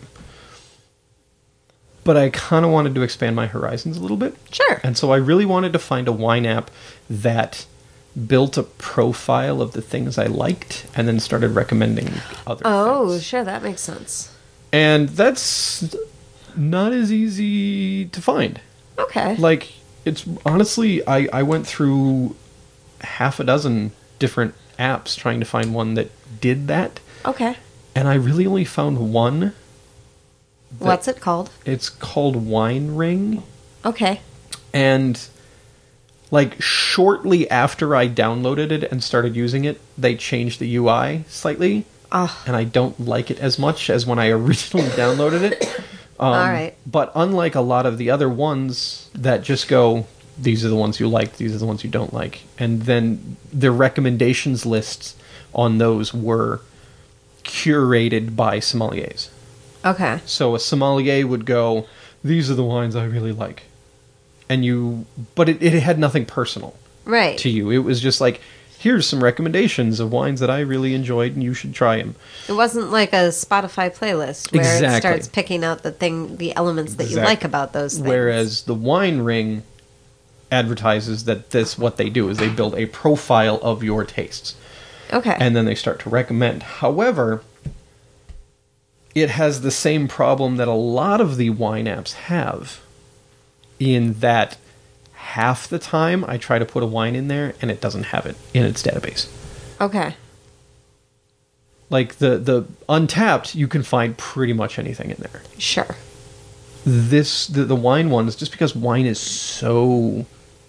But I kind of wanted to expand my horizons a little bit. Sure. And so I really wanted to find a wine app that built a profile of the things I liked and then started recommending other Oh, things. sure. That makes sense. And that's not as easy to find. Okay. Like, it's honestly, I, I went through half a dozen different apps trying to find one that did that. Okay. And I really only found one. that- What's it called? It's called Wine Ring. Okay. And, like, shortly after I downloaded it and started using it, they changed the U I slightly. Oh. And I don't like it as much as when I originally downloaded it. Um, All right. But unlike a lot of the other ones that just go, these are the ones you like, these are the ones you don't like, and then the recommendations lists on those were curated by sommeliers. Okay. So a sommelier would go, these are the wines I really like. And you, but it, it had nothing personal Right. to you. It was just like, here's some recommendations of wines that I really enjoyed and you should try them. It wasn't like a Spotify playlist where Exactly. it starts picking out the thing, the elements that you Exactly. like about those things. Whereas the Wine Ring advertises that this what they do is they build a profile of your tastes. Okay. And then they start to recommend. However, it has the same problem that a lot of the wine apps have, in that half the time I try to put a wine in there and it doesn't have it in its database. okay. Like the the Untapped, you can find pretty much anything in there. Sure. This the, the wine ones, just because wine is so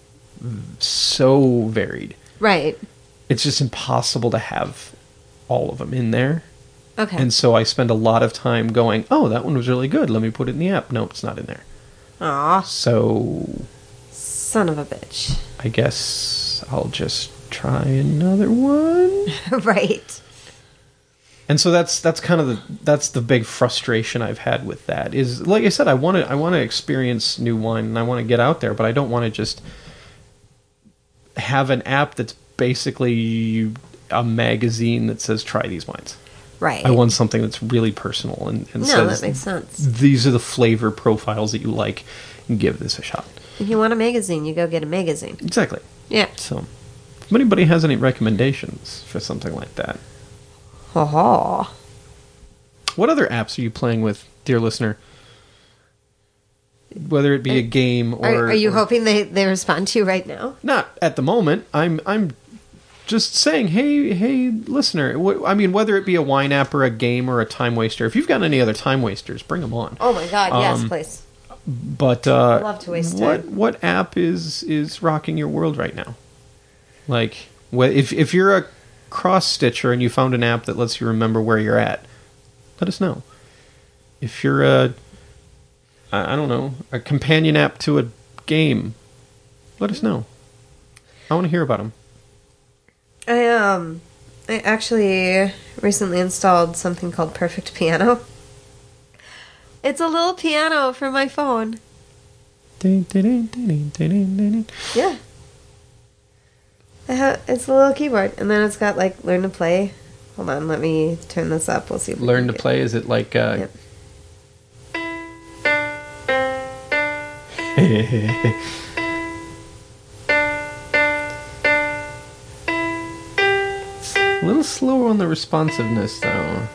so varied, Right. it's just impossible to have all of them in there. Okay. And so I spend a lot of time going, oh, that one was really good, let me put it in the app. Nope, it's not in there. Aw. So Son of a bitch. I guess I'll just try another one. Right. And so that's that's kind of the that's the big frustration I've had with that. Is like I said, I want to I want to experience new wine and I want to get out there, but I don't want to just have an app that's basically a magazine that says try these wines. Right. I want something that's really personal and, and No, says that makes sense. these are the flavor profiles that you like, and give this a shot. If you want a magazine, you go get a magazine. Exactly. Yeah. So, if anybody has any recommendations for something like that, Ha ha. what other apps are you playing with, dear listener? Whether it be a game or Are, are you or- hoping they, they respond to you right now? Not at the moment. I'm I'm just saying, hey hey listener. Wh- I mean, whether it be a wine app or a game or a time waster. If you've got any other time wasters, bring them on. Oh my god, yes, Um, please. But uh, Love to waste what time. what app is is rocking your world right now? Like, wh- if if you're a cross stitcher and you found an app that lets you remember where you're at, let us know. If you're a I I don't know, a companion app to a game, let us know. I want to hear about them. I um I actually recently installed something called Perfect Piano. It's a little piano for my phone. Ding, ding, ding, ding, ding, ding, ding. Yeah. I ha- it's a little keyboard, and then it's got like learn to play. Hold on, let me turn this up. We'll see. If we Learn can to get- play. Is it like? Uh, Yep. A little slower on the responsiveness, though.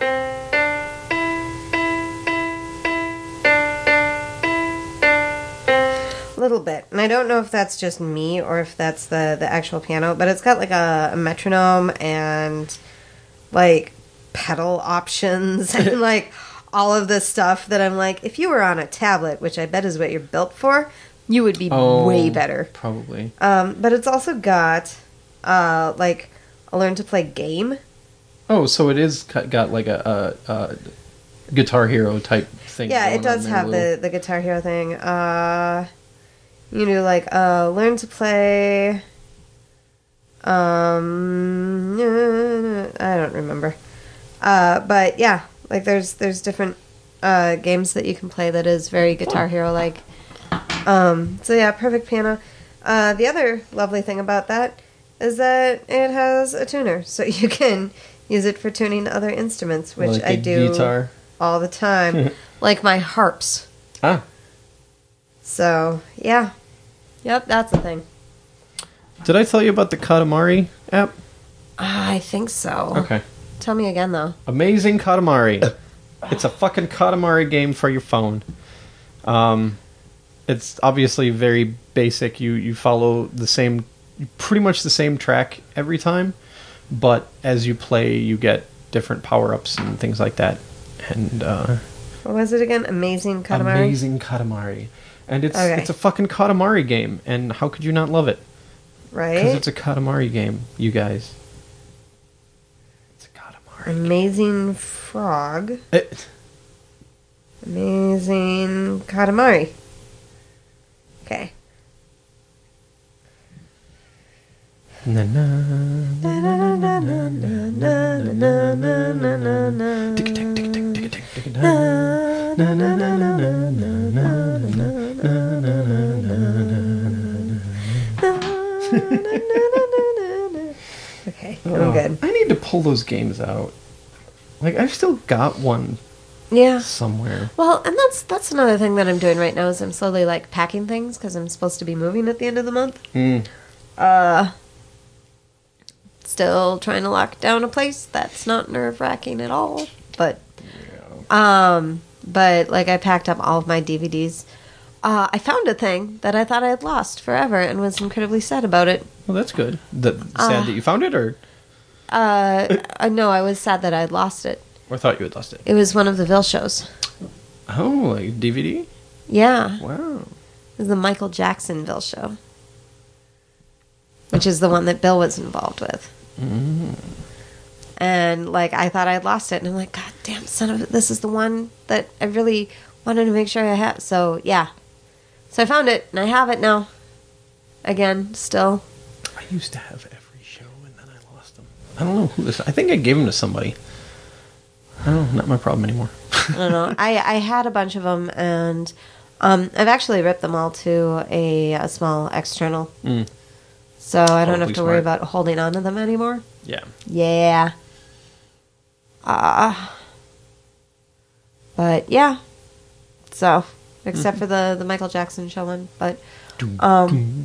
A little bit, and I don't know if that's just me or if that's the the actual piano, but it's got like a, a metronome and like pedal options and like all of this stuff that I'm like, if you were on a tablet, which I bet is what you're built for, you would be Oh, way better. Probably. Um, but it's also got uh, like a learn to play game. Oh, so it is cu- got like a, a, a Guitar Hero type thing. Yeah, going it does on there, have little- the, the Guitar Hero thing. Uh, you do like uh, learn to play. Um, I don't remember. Uh, but yeah, like there's there's different uh, games that you can play that is very Guitar Hero like. Um, so yeah, perfect piano. Uh, the other lovely thing about that is that it has a tuner, so you can use it for tuning other instruments, which like I a do guitar. all the time, like my harps. Ah, So yeah, yep, that's the thing. did I tell you about the Katamari app? I think so. Okay. Tell me again, though. Amazing Katamari. It's a fucking Katamari game for your phone. Um, it's obviously very basic. You you follow the same, pretty much the same track every time, but as you play, you get different power ups and things like that. And uh, What was it again? Amazing Katamari? Amazing Katamari, and it's Okay. it's a fucking Katamari game. And how could you not love it? Because Right? it's a Katamari game, you guys. It's a Katamari. Amazing Frog. It, Amazing Katamari. Okay. na, na, na, na, na, na, na, na, na, na, na, na. Tick, tick, tick, tick, tick, tick, tick, na. Na, na, na, na, na, na, na, na, na, na, na, na. Okay, I'm Oh, good. I need to pull those games out. Like, I've still got one Yeah. somewhere. Well, and that's that's another thing that I'm doing right now is I'm slowly like packing things because I'm supposed to be moving at the end of the month. Mm. Uh, still trying to lock down a place. That's not nerve wracking at all. But, um, but like I packed up all of my D V Ds. Uh, I found a thing that I thought I had lost forever and was incredibly sad about it. Well, that's good. The, sad Uh. that you found it, or Uh, uh, no, I was sad that I had lost it. or thought you had lost it. It was one of the Ville shows. Oh, like D V D? Yeah, Wow. it was the Michael Jackson Ville show, which is the one that Bill was involved with. Mm. And like I thought I had lost it, and I'm like, God damn, son of a, this is the one that I really wanted to make sure I had. So yeah, so I found it, and I have it now. Again, still. I used to have every show, and then I lost them. I don't know who this. I think I gave them to somebody. I don't know. Not my problem anymore. I don't know. I, I had a bunch of them, and um, I've actually ripped them all to a, a small external. Mm. So I don't Probably have to worry smart. about holding on to them anymore. Yeah. Yeah. Uh, but yeah. So, except for the, the Michael Jackson show one. But, um.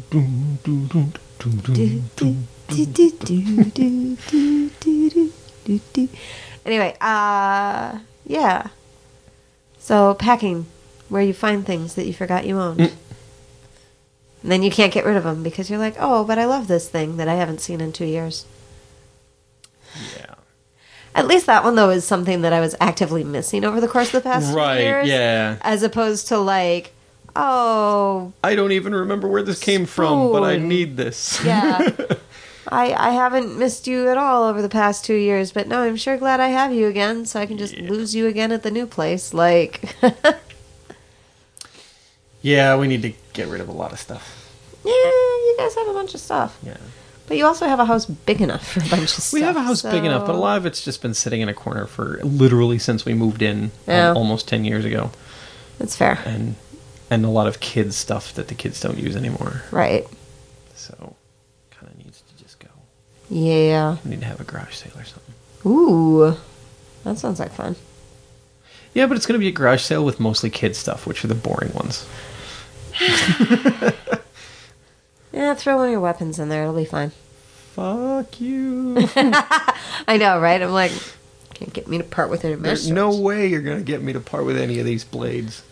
Anyway, uh, yeah. So, packing, where you find things that you forgot you owned. Mm. And then you can't get rid of them because you're like, oh, but I love this thing that I haven't seen in two years. Yeah. At least that one, though, is something that I was actively missing over the course of the past Right, few years. yeah. As opposed to, like, oh, I don't even remember where this came from, but I Spoon. need this. yeah. I, I haven't missed you at all over the past two years, but no, I'm sure glad I have you again, so I can just Yeah. lose you again at the new place. Like, Yeah, we need to get rid of a lot of stuff. yeah, you guys have a bunch of stuff. Yeah. But you also have a house big enough for a bunch of stuff. We have a house big enough, but a so- lot of it's just been sitting in a corner for literally since we moved in Yeah. al- almost ten years ago. That's fair. and and a lot of kids stuff that the kids don't use anymore. Right. So, kind of needs to just go. Yeah. We need to have a garage sale or something. Ooh. That sounds like fun. Yeah, but it's going to be a garage sale with mostly kids stuff, which are the boring ones. Yeah, throw one of your weapons in there. It'll be fine. Fuck you. I know, right? I'm like, can't get me to part with it. There's no way you're going to get me to part with any of these blades.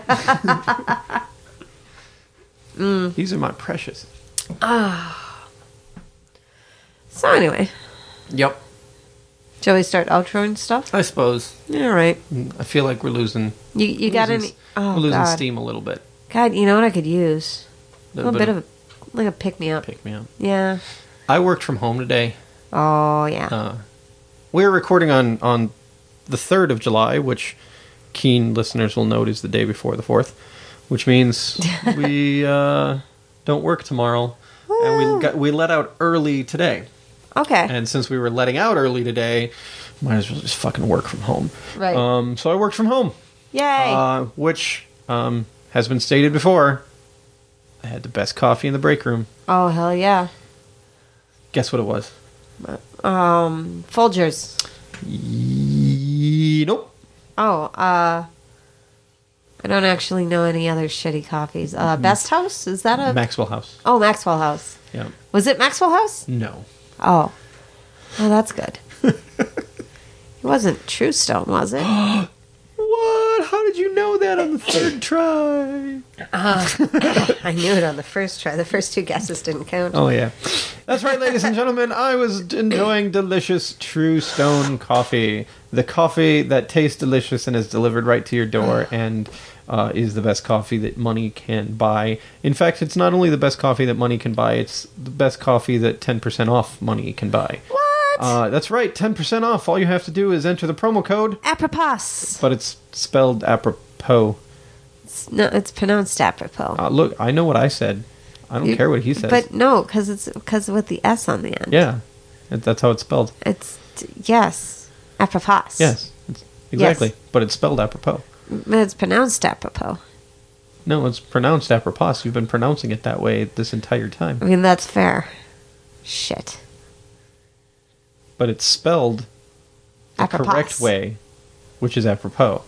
mm. These are my precious. Ah. So anyway. Yep. Shall we start outroing stuff? I suppose. All right. I feel like we're losing. You you got losing, any? Oh we're losing God. steam a little bit. God, you know what I could use? A Little little bit bit of a, like a pick me up. Pick me up. Yeah. I worked from home today. Oh yeah. Uh, we were recording on on the third of July, which keen listeners will note is the day before the fourth, which means we uh, don't work tomorrow, Woo. and we got we let out early today. Okay. And since we were letting out early today, might as well just fucking work from home. Right. Um, so I worked from home. Yay. Uh, which um, has been stated before. I had the best coffee in the break room. Oh hell yeah. Guess what it was? Um, Folgers. Ye- nope. Oh, uh, I don't actually know any other shitty coffees. Uh, Best House? Is that a... Maxwell House. Oh, Maxwell House. Yeah. Was it Maxwell House? No. Oh. Oh, that's good. It wasn't True Stone, was it? What? How did you know that on the third try? Uh, I knew it on the first try. The first two guesses didn't count. Oh, yeah. That's right, ladies and gentlemen. I was enjoying delicious True Stone coffee. The coffee that tastes delicious and is delivered right to your door and uh, is the best coffee that money can buy. In fact, it's not only the best coffee that money can buy, it's the best coffee that ten percent off money can buy. What? Uh, that's right, ten percent off. All you have to do is enter the promo code. Apropos. But it's spelled apropos. It's, no, it's pronounced apropos. Uh, look, I know what I said. I don't You- care what he says. But no, because it's because with the S on the end. Yeah, it- that's how it's spelled. It's, yes, apropos. Yes, it's, exactly. But it's spelled apropos. But it's pronounced apropos. No, it's pronounced apropos. You've been pronouncing it that way this entire time. I mean, that's fair. Shit. But it's spelled the Apropos. correct way, which is apropos.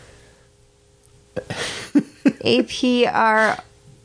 A P R.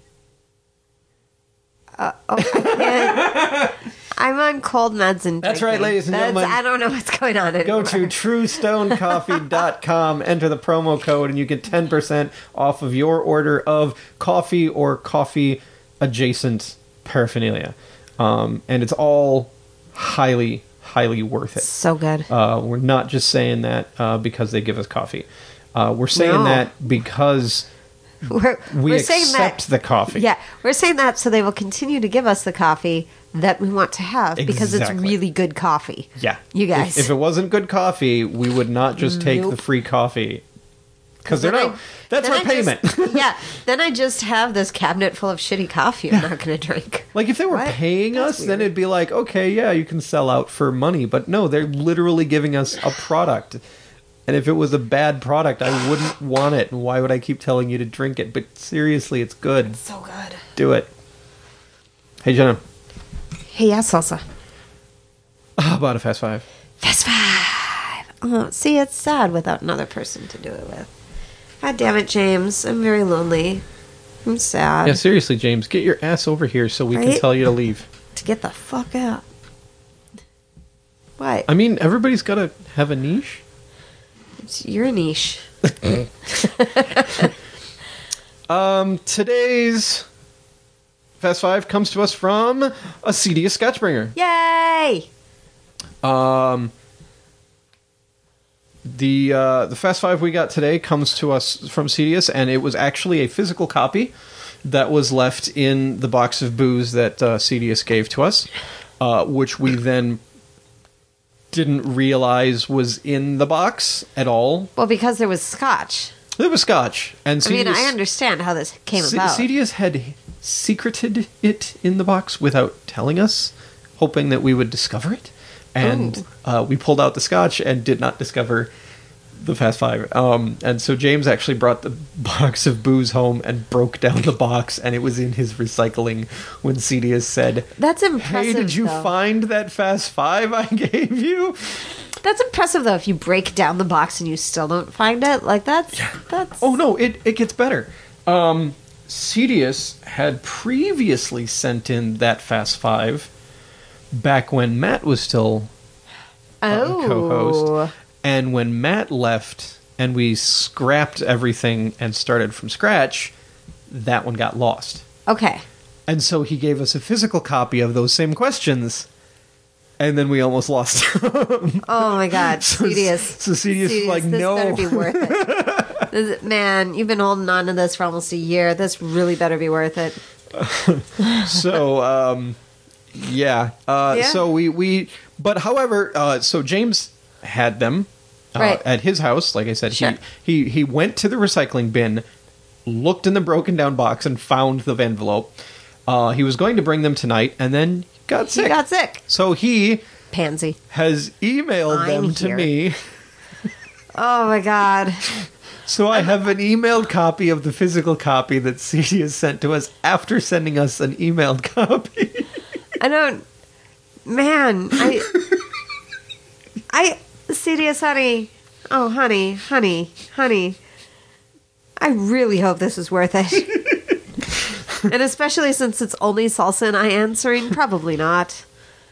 Uh, oh, I can't. I'm on cold meds and That's right, drinking. ladies and That's- gentlemen. I don't know what's going on anymore. Go to true stone coffee dot com, enter the promo code, and you get ten percent off of your order of coffee or coffee adjacent paraphernalia. Um, and it's all highly, highly worth it. So good. Uh, we're not just saying that uh, because they give us coffee. Uh, we're saying No. that because We're, we we're saying accept that, the coffee. Yeah, we're saying that so they will continue to give us the coffee that we want to have because it's Exactly. really good coffee. Yeah. You guys. If, if it wasn't good coffee, we would not just take Nope. the free coffee. Because they're Then not. I- That's then our I payment. just- yeah, then I just have this cabinet full of shitty coffee I'm not going to drink. Like, if they were What? paying That's us, then weird. it'd be like, okay, yeah, you can sell out for money. But no, they're literally giving us a product. And if it was a bad product, I wouldn't want it. And why would I keep telling you to drink it? But seriously, it's good. So good. Do it. Hey, Jenna. Hey, yeah, salsa. How about a Fast Five? Fast five. Oh, see, it's sad without another person to do it with. God damn it, James. I'm very lonely. I'm sad. Yeah, seriously, James, get your ass over here so we can Right? tell you to leave. To get the fuck out. What? I mean, everybody's got to have a niche. It's your niche. Um, today's Fast Five comes to us from a Cedius Scotchbringer. Yay! Um, the uh, the Fast Five we got today comes to us from Cedius, and it was actually a physical copy that was left in the box of booze that uh, Cedius gave to us, uh, which we then didn't realize was in the box at all. Well, because there was scotch. It was Scotch, and I mean, Cedius- I understand how this came C- about. Cedius had secreted it in the box without telling us, hoping that we would discover it. And uh, we pulled out the Scotch and did not discover the Fast Five. Um, and so James actually brought the box of booze home and broke down the box, and it was in his recycling when Cedius said, That's impressive. "Hey, did you though. find that Fast Five I gave you?" That's impressive though. If you break down the box and you still don't find it, like that's that's. Oh no, it it gets better. Um, Cedius had previously sent in that Fast Five back when Matt was still uh, Oh. co-host, and when Matt left and we scrapped everything and started from scratch, that one got lost. Okay. And so he gave us a physical copy of those same questions, and then we almost lost them. Oh my God, So- Cedius. so Cedius is like, this no. better be worth it. This- man, you've been holding on to this for almost a year. This really better be worth it. so um yeah uh Yeah. so we we but however uh so James had them uh, Right. at his house. Like I said, Sure. he, he he went to the recycling bin, looked in the broken down box, and found the envelope. Uh he was going to bring them tonight, and then got He sick. got sick. So he Pansy. has emailed I'm them to here. me. Oh my God. So I have an emailed copy of the physical copy that C D has sent to us after sending us an emailed copy. I don't. Man, I. I. Cedius, honey. Oh, honey, honey, honey. I really hope this is worth it. And especially since it's only Salsa and I answering, probably not.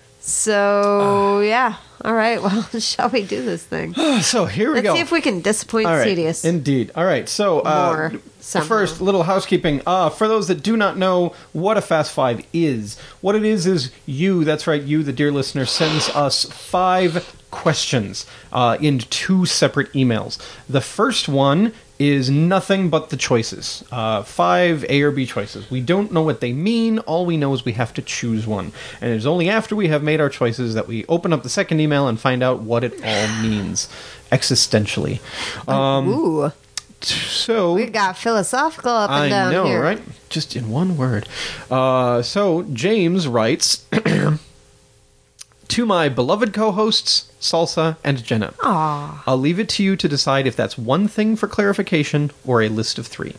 So, yeah. All right, well, shall we do this thing? So here we Let's go. see if we can disappoint All right. Cedius. Indeed. All right. So, uh, More, somehow. first, little housekeeping. Uh, for those that do not know what a Fast Five is, what it is is you, that's right, you, the dear listener, sends us five questions uh, in two separate emails. The first one is nothing but the choices. Uh, five A or B choices. We don't know what they mean. All we know is we have to choose one. And it's only after we have made our choices that we open up the second email and find out what it all means existentially. Um, Ooh, so we got philosophical up and I down know, here. right? Just in one word. Uh, so James writes to my beloved co-hosts Salsa and Jenna. Aw. I'll leave it to you to decide if that's one thing for clarification or a list of three.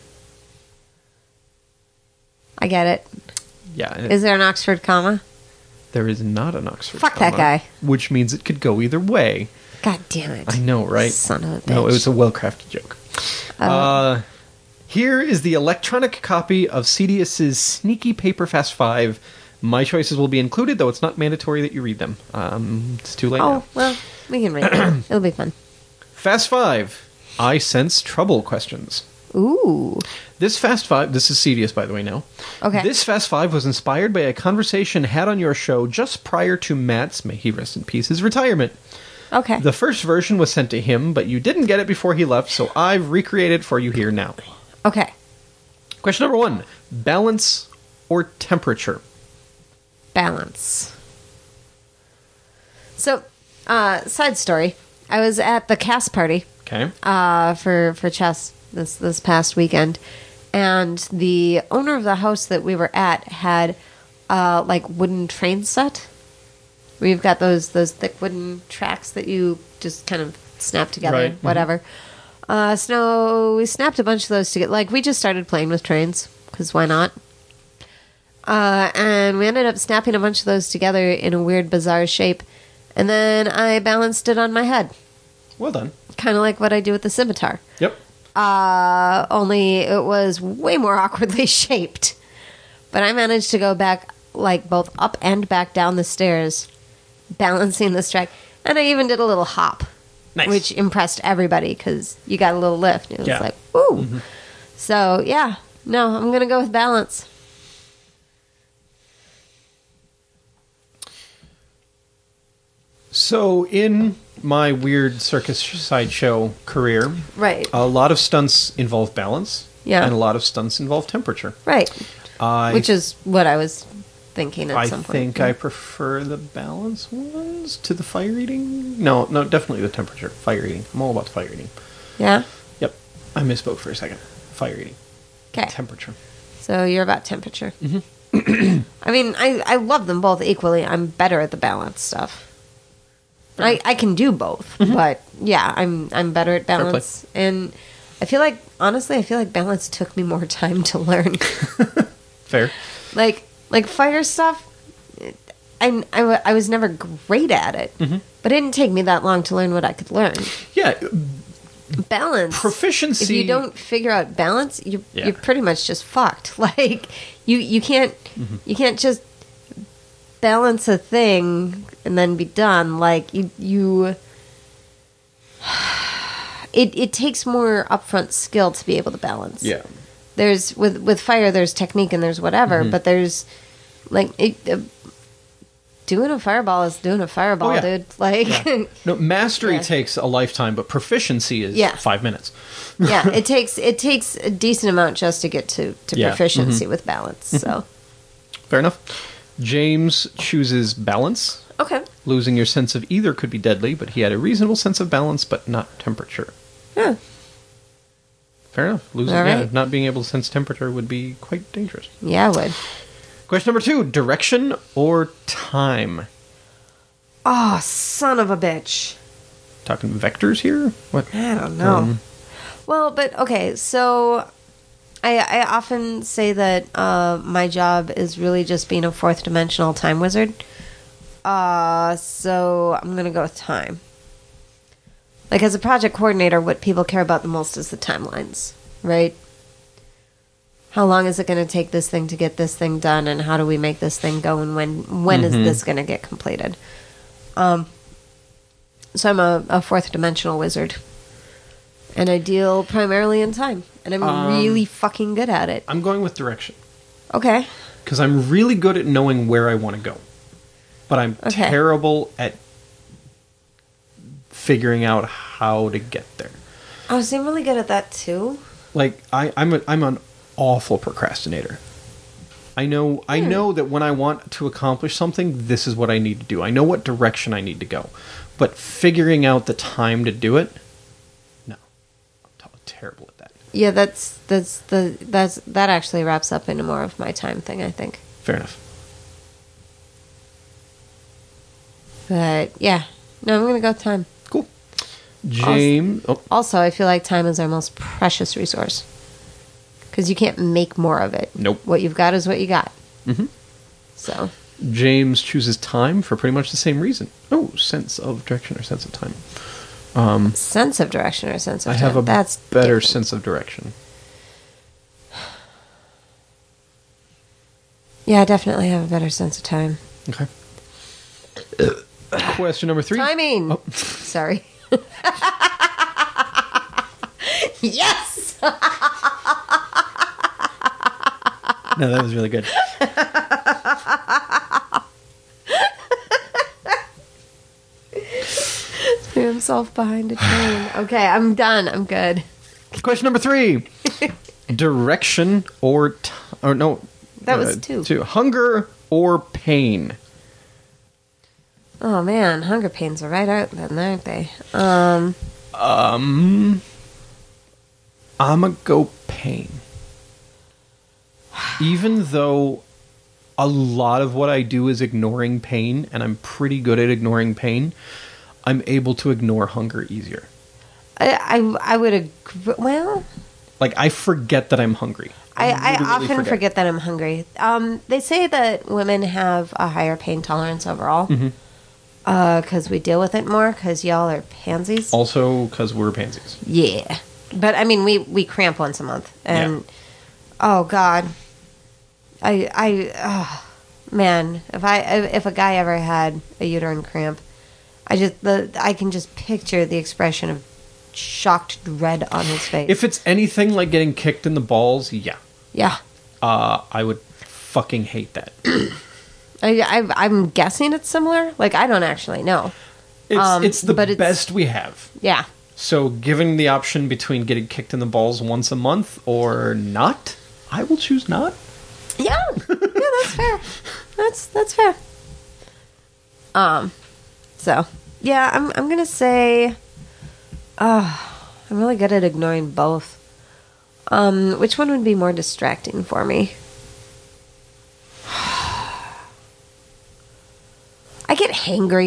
I get it. Yeah, and Is there an Oxford comma? there is not an Oxford Fuck that comma, guy. which means it could go either way. God damn it. I know, right? Son of a bitch. No, it was a well-crafted joke. Uh, here is the electronic copy of Cedius's Sneaky Paper Fast Five. My choices will be included, though it's not mandatory that you read them. Um, it's too late Oh, now. well, we can read it. It'll be fun. Fast Five. I sense trouble questions. Ooh. This Fast Five, this is Cedius, by the way, now. Okay. This Fast Five was inspired by a conversation had on your show just prior to Matt's, may he rest in peace, his retirement. Okay. The first version was sent to him, but you didn't get it before he left, so I've recreated it for you here now. Okay. Question number one. Balance or temperature? Balance. So, uh, side story. I was at the cast party Okay. uh, for for chess this this past weekend, and the owner of the house that we were at had uh, like wooden train set. Where you've got those those thick wooden tracks that you just kind of snap together, Right. Mhm. whatever. Uh, so we snapped a bunch of those together. Like we just started playing with trains because why not? Uh, and we ended up snapping a bunch of those together in a weird, bizarre shape, and then I balanced it on my head, Well done. kind of like what I do with the scimitar. Yep. Uh, only it was way more awkwardly shaped. But I managed to go back, like, both up and back down the stairs, balancing this track. And I even did a little hop, Nice. which impressed everybody because you got a little lift. It was Yeah. like, ooh. So, yeah. No, I'm going to go with balance. So, in my weird circus sideshow career, Right. a lot of stunts involve balance. Yeah. And a lot of stunts involve temperature. Right. I Which is what I was thinking at I some point. think I prefer the balance ones to the fire eating. No, no, definitely the temperature. Fire eating. I'm all about the fire eating. Yeah? Yep. I misspoke for a second. Fire eating. Okay. Temperature. So you're about temperature. Mm-hmm. I mean, I, I love them both equally. I'm better at the balance stuff. I, I can do both, but yeah, I'm I'm better at play. balance, and I feel like honestly, I feel like balance took me more time to learn. Fair. like like fire stuff, I, I, wa- I was never great at it, Mm-hmm. but it didn't take me that long to learn what I could learn. Yeah. Balance Proficiency. If you don't figure out balance, you Yeah. you're pretty much just fucked. Like you you can't Mm-hmm. you can't just balance a thing and then be done. Like you you it it takes more upfront skill to be able to balance. Yeah. There's with with fire there's technique and there's whatever, Mm-hmm. but there's like it, uh, doing a fireball is doing a fireball, Oh, yeah. dude. Like Yeah. No, mastery Yeah. takes a lifetime, but proficiency is Yeah. five minutes. yeah, it takes it takes a decent amount just to get to, to Yeah. proficiency with balance. So Fair enough. James chooses balance. okay, Losing your sense of either could be deadly, but he had a reasonable sense of balance, but not temperature. yeah, Fair enough. Losing, All yeah, right. not being able to sense temperature would be quite dangerous. yeah, I would. Question number two: direction or time? Oh, son of a bitch! Talking vectors here? What? I don't know. Um, well, but okay, so I I often say that uh, my job is really just being a fourth dimensional time wizard. Uh, so I'm gonna go with time. Like as a project coordinator, what people care about the most is the timelines, right? How long is it going to take this thing to get this thing done, and how do we make this thing go, and when when is this going to get completed? Um, so I'm a, a fourth dimensional wizard, and I deal primarily in time, and I'm Um, really fucking good at it. I'm going with direction Okay, because I'm really good at knowing where I want to go, but I'm Okay. terrible at figuring out how to get there. I was really good at that too. Like I, I'm a, I'm an awful procrastinator. I know I know that when I want to accomplish something, this is what I need to do. I know what direction I need to go, but figuring out the time to do it, no, I'm t- terrible at that. Yeah, that's that's the that's that actually wraps up into more of my time thing, I think. Fair enough. But yeah, no, I'm gonna go with time. Cool. James. Oh, Also, I feel like time is our most precious resource because you can't make more of it. Nope. What you've got is what you got. Mhm. So James chooses time for pretty much the same reason. Oh, sense of direction or sense of time. Um, sense of direction or sense of I time. have a that's better different. sense of direction. Yeah, I definitely have a better sense of time. Okay. Question number three. Timing. Oh. Sorry. Yes. No, that was really good. Threw himself behind a train. Okay, I'm done. I'm good. Question number three: direction or t- or no? That was two. Two. Hunger or pain? Oh man, hunger pains are right out then, aren't they? Um, Um, I'ma go pain. Even though a lot of what I do is ignoring pain, and I'm pretty good at ignoring pain, I'm able to ignore hunger easier. I I, I would agree. Well, Like I forget that I'm hungry. I, I literally often forget. that I'm hungry. Um, they say that women have a higher pain tolerance overall because we deal with it more because y'all are pansies. Also, because we're pansies. Yeah, but I mean, we we cramp once a month, and oh god, I I oh, man, if I if a guy ever had a uterine cramp, I just the I can just picture the expression of shocked dread on his face. If it's anything like getting kicked in the balls, yeah, yeah. uh, I would fucking hate that. I, I, I'm guessing it's similar. Like, I don't actually know. It's Um, it's the but it's- best we have. Yeah. So, given the option between getting kicked in the balls once a month or not, I will choose not. Yeah. Yeah, that's fair. That's that's fair. Um, so yeah, I'm I'm gonna say, uh, I'm really good at ignoring both. Um, which one would be more distracting for me? I get hangry.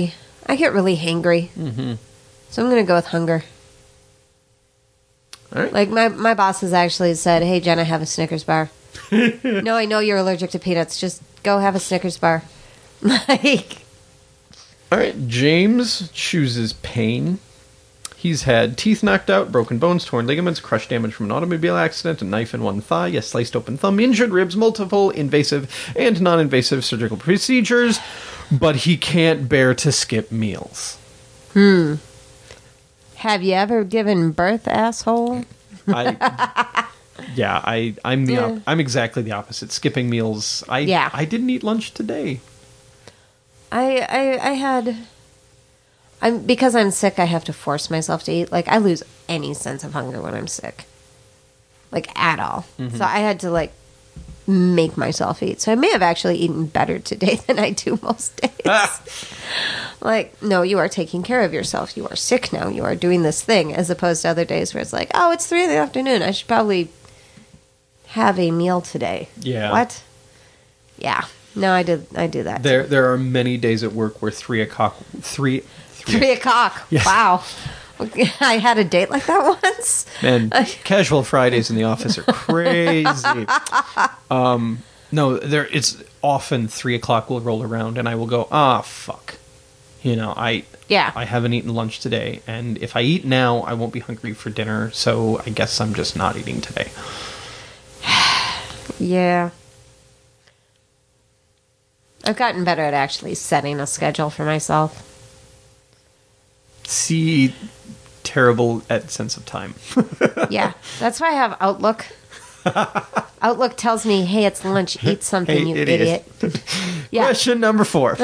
I get really hangry. Mm-hmm. So I'm going to go with hunger. All right. Like, my, my boss has actually said, hey, Jenna, have a Snickers bar. No, I know you're allergic to peanuts. Just go have a Snickers bar. Like... All right, James chooses pain. He's had teeth knocked out, broken bones, torn ligaments, crushed damage from an automobile accident, a knife in one thigh, a sliced open thumb, injured ribs, multiple invasive and non-invasive surgical procedures, but he can't bear to skip meals. Hmm. Have you ever given birth, asshole? I, yeah, I, I'm the, Yeah. op- I'm exactly the opposite. Skipping meals. I, Yeah. I didn't eat lunch today. I, I, I had... I'm because I'm sick, I have to force myself to eat. Like, I lose any sense of hunger when I'm sick. Like, at all. Mm-hmm. So I had to, like, make myself eat. So I may have actually eaten better today than I do most days. Ah. Like, no, you are taking care of yourself. You are sick now. You are doing this thing. As opposed to other days where it's like, oh, it's three in the afternoon. I should probably have a meal today. Yeah. What? Yeah. No, I did. I do that. There, there are many days at work where three o'clock, three, three, Three o'clock. Yes. Wow. I had a date like that once. Man, casual Fridays in the office are crazy. Um, no, there. It's often three o'clock will roll around, and I will go, ah, fuck. You know, I Yeah. I haven't eaten lunch today, and if I eat now, I won't be hungry for dinner. So I guess I'm just not eating today. Yeah. I've gotten better at actually setting a schedule for myself. See, terrible at sense of time. Yeah. That's why I have Outlook. Outlook tells me, hey, it's lunch. Eat something, Hey, you idiot. idiot. Yeah. Question number four.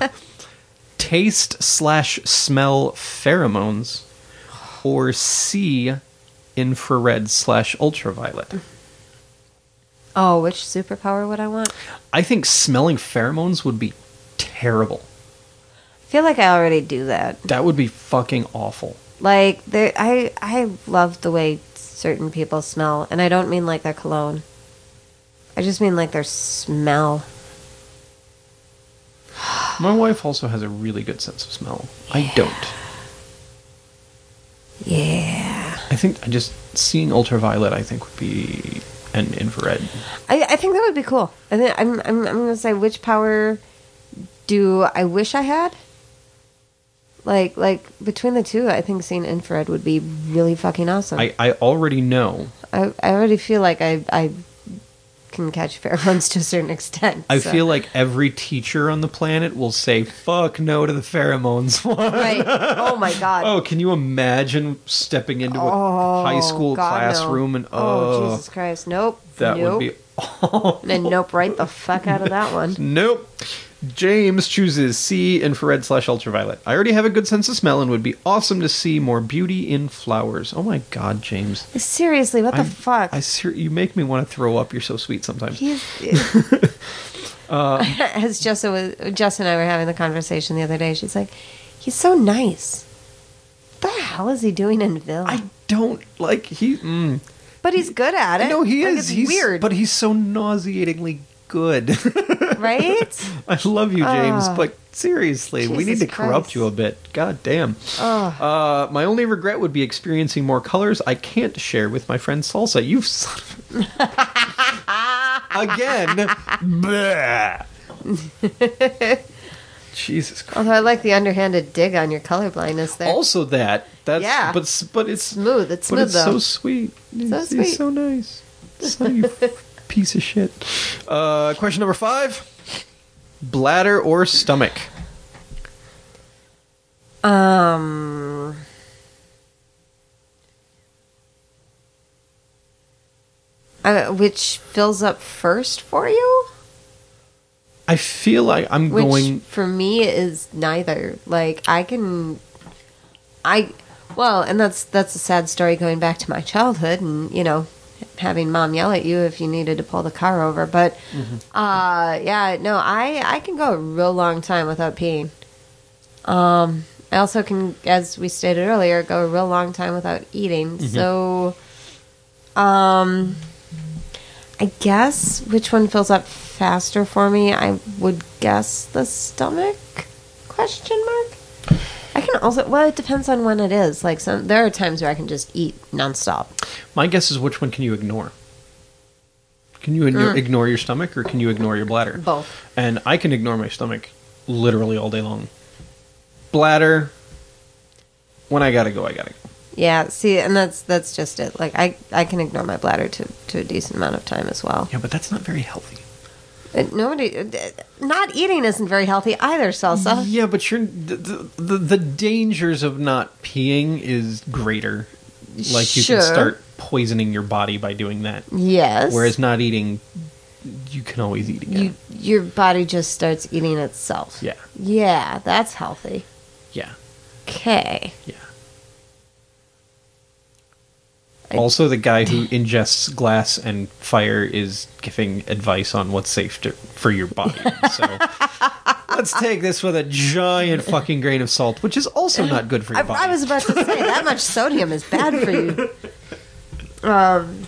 Taste slash smell pheromones, or C, infrared slash ultraviolet. Oh, which superpower would I want? I think smelling pheromones would be terrible. I feel like I already do that. That would be fucking awful. Like, there, I, I love the way certain people smell. And I don't mean like their cologne. I just mean like their smell. My wife also has a really good sense of smell. I don't. Yeah. I think I just seeing ultraviolet. I think would be an infrared. I, I think that would be cool. I think I'm I'm I'm gonna say, which power do I wish I had? Like like between the two, I think seeing infrared would be really fucking awesome. I, I already know. I I already feel like I I can catch pheromones to a certain extent. I so. feel like every teacher on the planet will say "fuck no" to the pheromones one. Right. Oh my god. Oh, can you imagine stepping into a Oh, high school God, classroom no. and oh, oh, Jesus Christ, nope. that nope. would be awful. And nope, right the fuck out of that one. Nope. James chooses C, infrared slash ultraviolet. I already have a good sense of smell and would be awesome to see more beauty in flowers. Oh my god, James. Seriously, what the I'm- fuck? I ser- you make me want to throw up. You're so sweet sometimes. He's, as Jess, was, Jess and I were having the conversation the other day, she's like, he's so nice. What the hell is he doing in Ville? I don't like he. Mm. but he's good at it. No, he Like, is. It's He's weird, but he's so nauseatingly good. right? I love you, James, Oh. but seriously, we need Jesus to corrupt Christ. you a bit. God damn. Oh, Uh, my only regret would be experiencing more colors I can't share with my friend Salsa. You son of a- Again. Bleh. Jesus Christ. although I like the underhanded dig on your colorblindness there. Also that. That's Yeah. but s- but it's Smooth. It's but smooth it's though. so sweet. So It's, sweet. it's so nice. So you piece of shit. Uh, question number five. Bladder or stomach? Um. Uh, which fills up first for you? I feel like I'm Which going. for me is neither. Like I can, I well, and that's that's a sad story going back to my childhood, and you know, having mom yell at you if you needed to pull the car over. But uh, yeah, no, I I can go a real long time without peeing. Um, I also can, as we stated earlier, go a real long time without eating. So, um. I guess which one fills up faster for me? I would guess the stomach? Question mark. I can also, well, it depends on when it is. Like, some, there are times where I can just eat nonstop. My guess is which one can you ignore? Can you ignore, Mm. ignore your stomach or can you ignore your bladder? Both. And I can ignore my stomach literally all day long. Bladder, when I gotta go, I gotta go. Yeah, see, and that's that's just it. Like, I, I can ignore my bladder to, to a decent amount of time as well. Yeah, but that's not very healthy. Uh, Nobody, uh, not eating isn't very healthy either, Salsa. Yeah, but you're the, the the dangers of not peeing is greater. Like you Sure. can start poisoning your body by doing that. Yes. Whereas not eating, you can always eat again. you, your body just starts eating itself. Yeah, Yeah, that's healthy. yeah, Okay. yeah. I- Also, the guy who ingests glass and fire is giving advice on what's safe to, for your body. So let's take this with a giant fucking grain of salt, which is also not good for your I, body. I was about to say, that much sodium is bad for you. Um.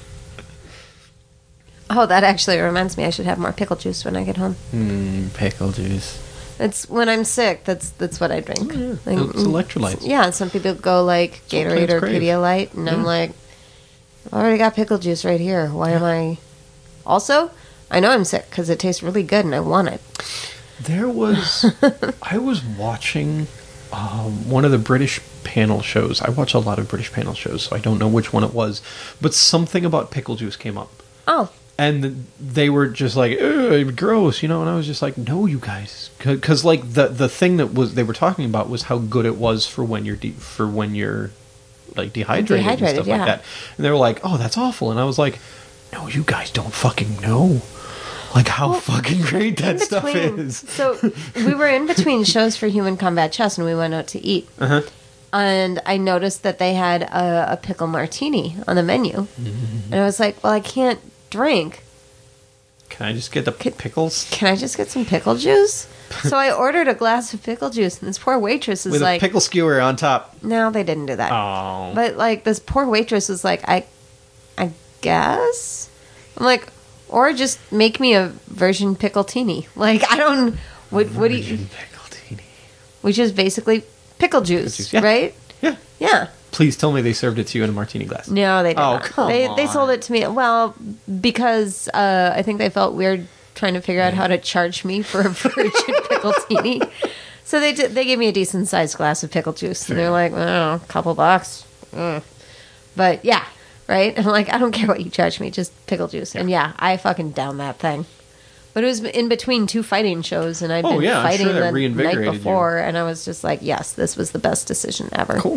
Oh, that actually reminds me. I should have more pickle juice when I get home. Mm, pickle juice. It's when I'm sick. That's that's what I drink. Oh, yeah. Like, It's electrolytes. Yeah, some people go like what Gatorade plants or crave. Pedialyte, and I'm Yeah. like, I already got pickle juice right here. Why am I? Also, I know I'm sick because it tastes really good and I want it. There was, I was watching um, one of the British panel shows. I watch a lot of British panel shows, so I don't know which one it was, but something about pickle juice came up. Oh, And they were just like, ugh, gross, you know, and I was just like, no, you guys. Because, like, the the thing that was they were talking about was how good it was for when you're, de- for when you're like, dehydrated, and Dehydrated, stuff yeah. like that. And they were like, oh, that's awful. And I was like, no, you guys don't fucking know. Like, how Well, fucking great that in stuff between- is. So we were in between shows for Human Combat Chess, and we went out to eat. Uh-huh. And I noticed that they had a, a pickle martini on the menu, and I was like, "Well, I can't drink. Can I just get the Can- pickles? Can I just get some pickle juice?" So I ordered a glass of pickle juice, and this poor waitress is With like, a pickle skewer on top. "No, they didn't do that." Oh. But like this poor waitress was like, "I, I guess." I'm like, or just make me a virgin pickle-tini. Like, I don't. What what do you? Virgin pickle-tini. Which is basically pickle juice, juice, yeah. right? Yeah. Yeah. Please tell me they served it to you in a martini glass. No, they did Oh, not. come they on. they sold it to me. Well, because uh, I think they felt weird trying to figure out how to charge me for a virgin pickle-tini. So they did, they gave me a decent sized glass of pickle juice, and they're like, "Oh, a couple bucks." Mm. But yeah, right? I'm like, I don't care what you charge me, just pickle juice. And yeah, I fucking downed that thing. But it was in between two fighting shows, and I'd Oh, been yeah, I'm fighting sure that the night reinvigorated you. before, and I was just like, yes, this was the best decision ever. Cool.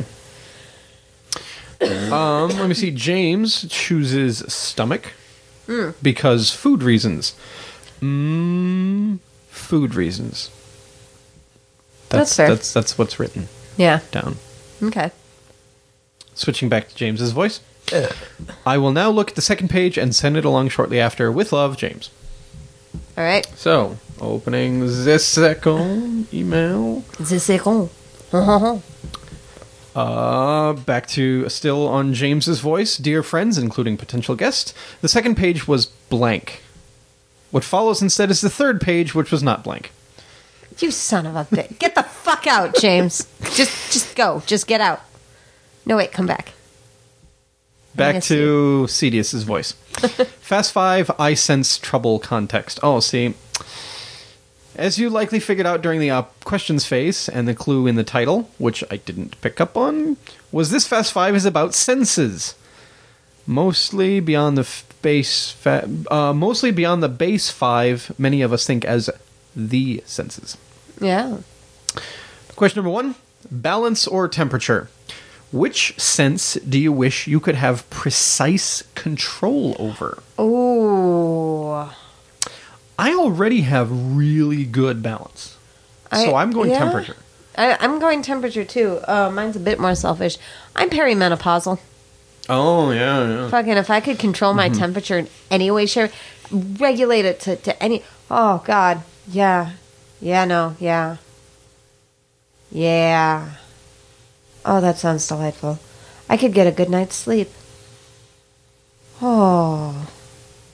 um, let me see. James chooses stomach Mm. because food reasons. Mm, food reasons. That's fair. That's that's what's written Yeah. down. Okay. Switching back to James's voice. I will now look at the second page and send it along shortly after. With love, James. All right. So, opening this second email. The second. Uh, back to still on James's voice. Dear friends, including potential guest, the second page was blank. What follows instead is the third page, which was not blank. You son of a bitch. Get the fuck out, James. Just just go. Just get out. No, wait, come back. Back miss to Cedius's voice. Fast Five, I sense trouble context. Oh, see. As you likely figured out during the uh, questions phase and the clue in the title, which I didn't pick up on, was this Fast Five is about senses. Mostly beyond the f- base, fa- uh, mostly beyond the base five. Many of us think as the senses. Yeah. Question number one: balance or temperature? Which sense do you wish you could have precise control over? Oh. I already have really good balance, so I'm going yeah. temperature. I, I'm going temperature too. Uh, mine's a bit more selfish. I'm perimenopausal. Oh yeah, yeah. Fucking, if I could control my Mm-hmm. temperature in any way, shape, regulate it to, to any. Oh, God. Yeah. Yeah, no. Yeah. Yeah. Oh, that sounds delightful. I could get a good night's sleep. Oh.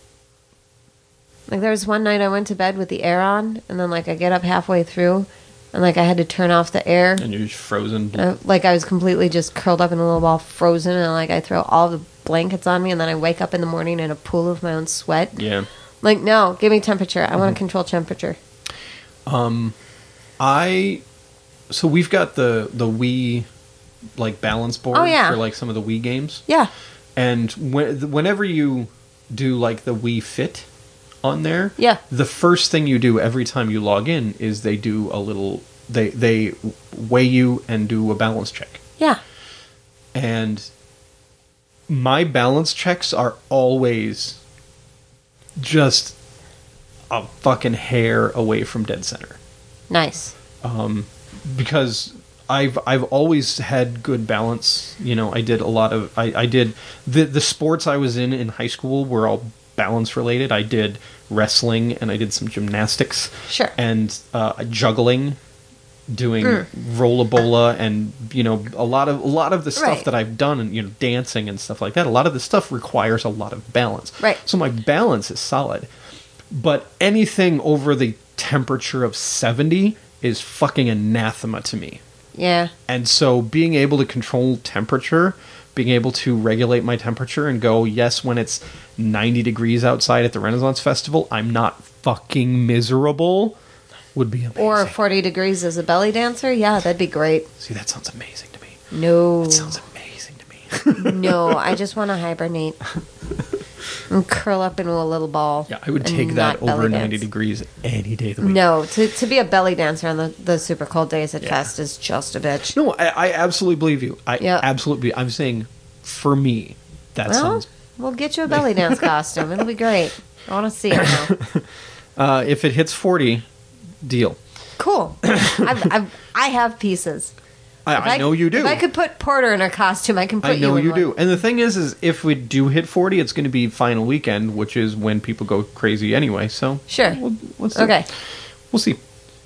Like, there was one night I went to bed with the air on, and then, like, I get up halfway through, and like I had to turn off the air. And you're just frozen. Uh, like I was completely just curled up in a little ball, frozen, and like I throw all the blankets on me, and then I wake up in the morning in a pool of my own sweat. Yeah. Like, no, give me temperature. I want to control temperature. Um, I so we've got the the Wii like balance board Oh, yeah. for like some of the Wii games, Yeah. and when, whenever you do like the Wii Fit on there, Yeah. the first thing you do every time you log in is they do a little they they weigh you and do a balance check, Yeah. and my balance checks are always just a fucking hair away from dead center. Nice. Um, because I've I've always had good balance. You know, I did a lot of I, I did the the sports I was in in high school were all balance related. I did wrestling and I did some gymnastics. Sure. And uh, juggling, doing Mm. rollabola, and you know a lot of a lot of the stuff Right. that I've done, and you know dancing and stuff like that. A lot of the stuff requires a lot of balance. Right. So my balance is solid. But anything over the temperature of seventy is fucking anathema to me. Yeah. And so being able to control temperature, being able to regulate my temperature and go, yes, when it's ninety degrees outside at the Renaissance Festival, I'm not fucking miserable, would be amazing. Or forty degrees as a belly dancer. Yeah, that'd be great. See, that sounds amazing to me. No. That sounds amazing to me. No, I just want to hibernate. And curl up into a little ball. Yeah, I would and take not that over belly ninety dance. degrees any day of the week. No, to to be a belly dancer on the, the super cold days at Yeah. Fest is just a bitch. No, I, I absolutely believe you. I Yeah. absolutely. I'm saying, for me, that Well, sounds. we'll get you a belly dance costume. It'll be great. I want to see it now. Uh, if it hits forty, deal. Cool. I've, I've, I have pieces. I, If I know you do. If I could put Porter in a costume, I can put I know you in you one. do. And the thing is, is if we do hit forty, it's going to be final weekend, which is when people go crazy anyway. So Sure. we'll, let's see. Okay. We'll see.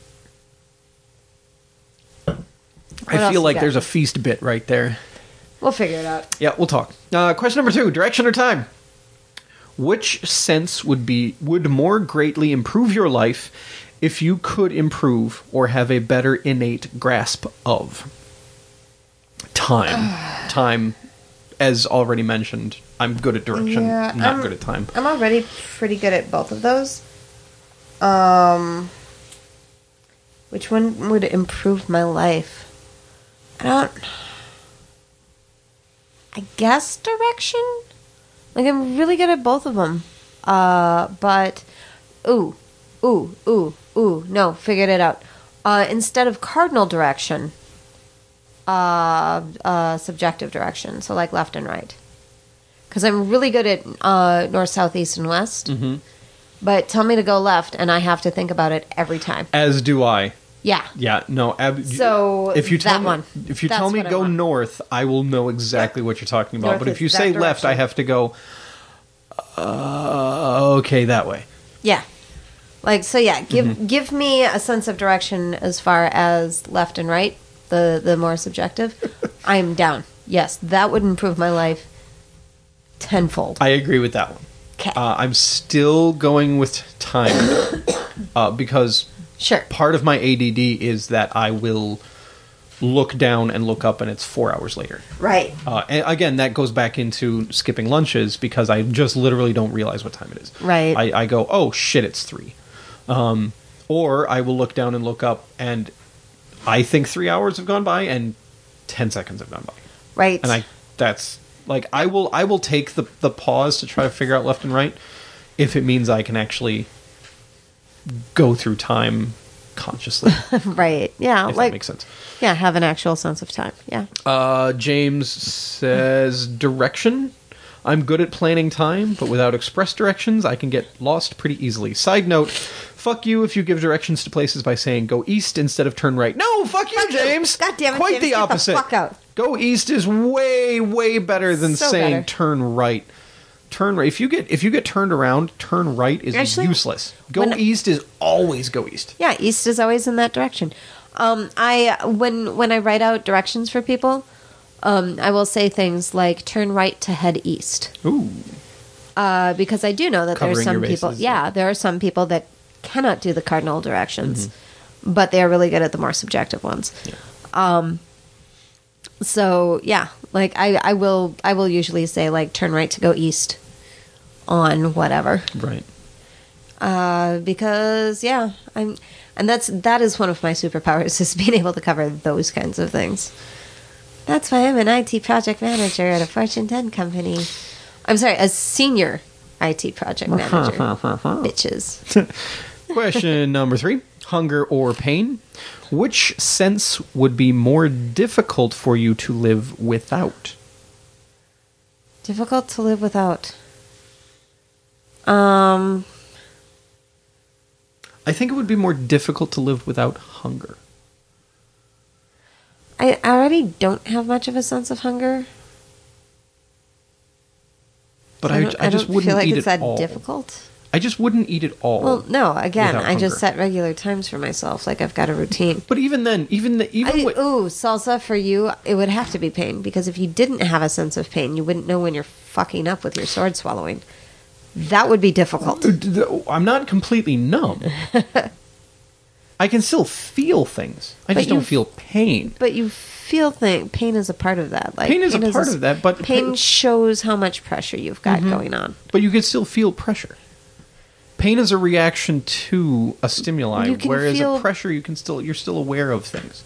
else I you feel like got? there's a feast bit right there. We'll figure it out. Yeah, we'll talk. Uh, question number two: direction or time? Which sense would be would more greatly improve your life if you could improve or have a better innate grasp of? Time. Time, as already mentioned, I'm good at direction, Yeah, not I'm- good at time. I'm already pretty good at both of those. Um, which one would improve my life? I don't. I guess direction. Like I'm really good at both of them. Uh, but ooh, ooh, ooh, ooh. No, figured it out. Uh, instead of cardinal direction, uh, uh, subjective direction. So like left and right. Because I'm really good at uh, north, south, east, and west. Mm-hmm. But tell me to go left, and I have to think about it every time. As do I. Yeah. Yeah, no. Ab- So, if you tell that me, one. if you That's tell me what I go want. north, I will know exactly what you're talking about. North but if is you that say left, direction. I have to go. Uh, okay, that way. Yeah. Like so yeah, give Mm-hmm. give me a sense of direction as far as left and right, the the more subjective. I'm down. Yes, that would improve my life tenfold. I agree with that one. 'Kay. Uh, I'm still going with time uh, because Sure. part of my A D D is that I will look down and look up, and it's four hours later. Right. Uh, and again, that goes back into skipping lunches because I just literally don't realize what time it is. Right. I, I go, oh shit, it's three. Um, or I will look down and look up, and I think three hours have gone by, and ten seconds have gone by. Right. And I, that's like, I will, I will take the the pause to try to figure out left and right, if it means I can actually go through time consciously. right. Yeah. if like that makes sense. yeah, have an actual sense of time. Yeah. Uh, James says direction. I'm good at planning time, but without express directions, I can get lost pretty easily. Side note, fuck you if you give directions to places by saying go east instead of turn right. No, fuck you, Fuck you. James. God damn it, Quite James, the get the opposite. fuck out. Go east is way, way better than So saying better. turn right. Turn right. If you get if you get turned around, turn right is Actually, useless. Go when- east is always go east. Yeah, east is always in that direction. Um, I when when I write out directions for people, um, I will say things like turn right to head east. Ooh. Uh, because I do know that there are Covering some your people. bases, Yeah, yeah. there are some people that cannot do the cardinal directions. but they are really good at the more subjective ones. Yeah. Um, so yeah, like I, I will, I will usually say like turn right to go east on whatever. Right. Uh, because yeah, I'm, and that's, that is one of my superpowers, is being able to cover those kinds of things. That's why I'm an I T project manager at a Fortune ten company. I'm sorry, a senior I T project manager. Bitches. Question number three. Hunger or pain? Which sense would be more difficult for you to live without? Difficult to live without. Um, I think it would be more difficult to live without hunger. I already don't have much of a sense of hunger. But I, I, don't, I, I just don't wouldn't feel like eat it's it that all. difficult. I just wouldn't eat it all. Well, no, again, without I just hunger. set regular times for myself. Like, I've got a routine. But even then, even the, even I, with, ooh, salsa for you, it would have to be pain. Because if you didn't have a sense of pain, you wouldn't know when you're fucking up with your sword swallowing. That would be difficult. I'm not completely numb. I can still feel things. I But just don't you- feel pain. But you feel thing. Pain is a part of that. Like Pain is a part of that, but- pain shows how much pressure you've got Mm-hmm. going on. But you can still feel pressure. Pain is a reaction to a stimuli, You can whereas feel- a pressure you can still you're still aware of things.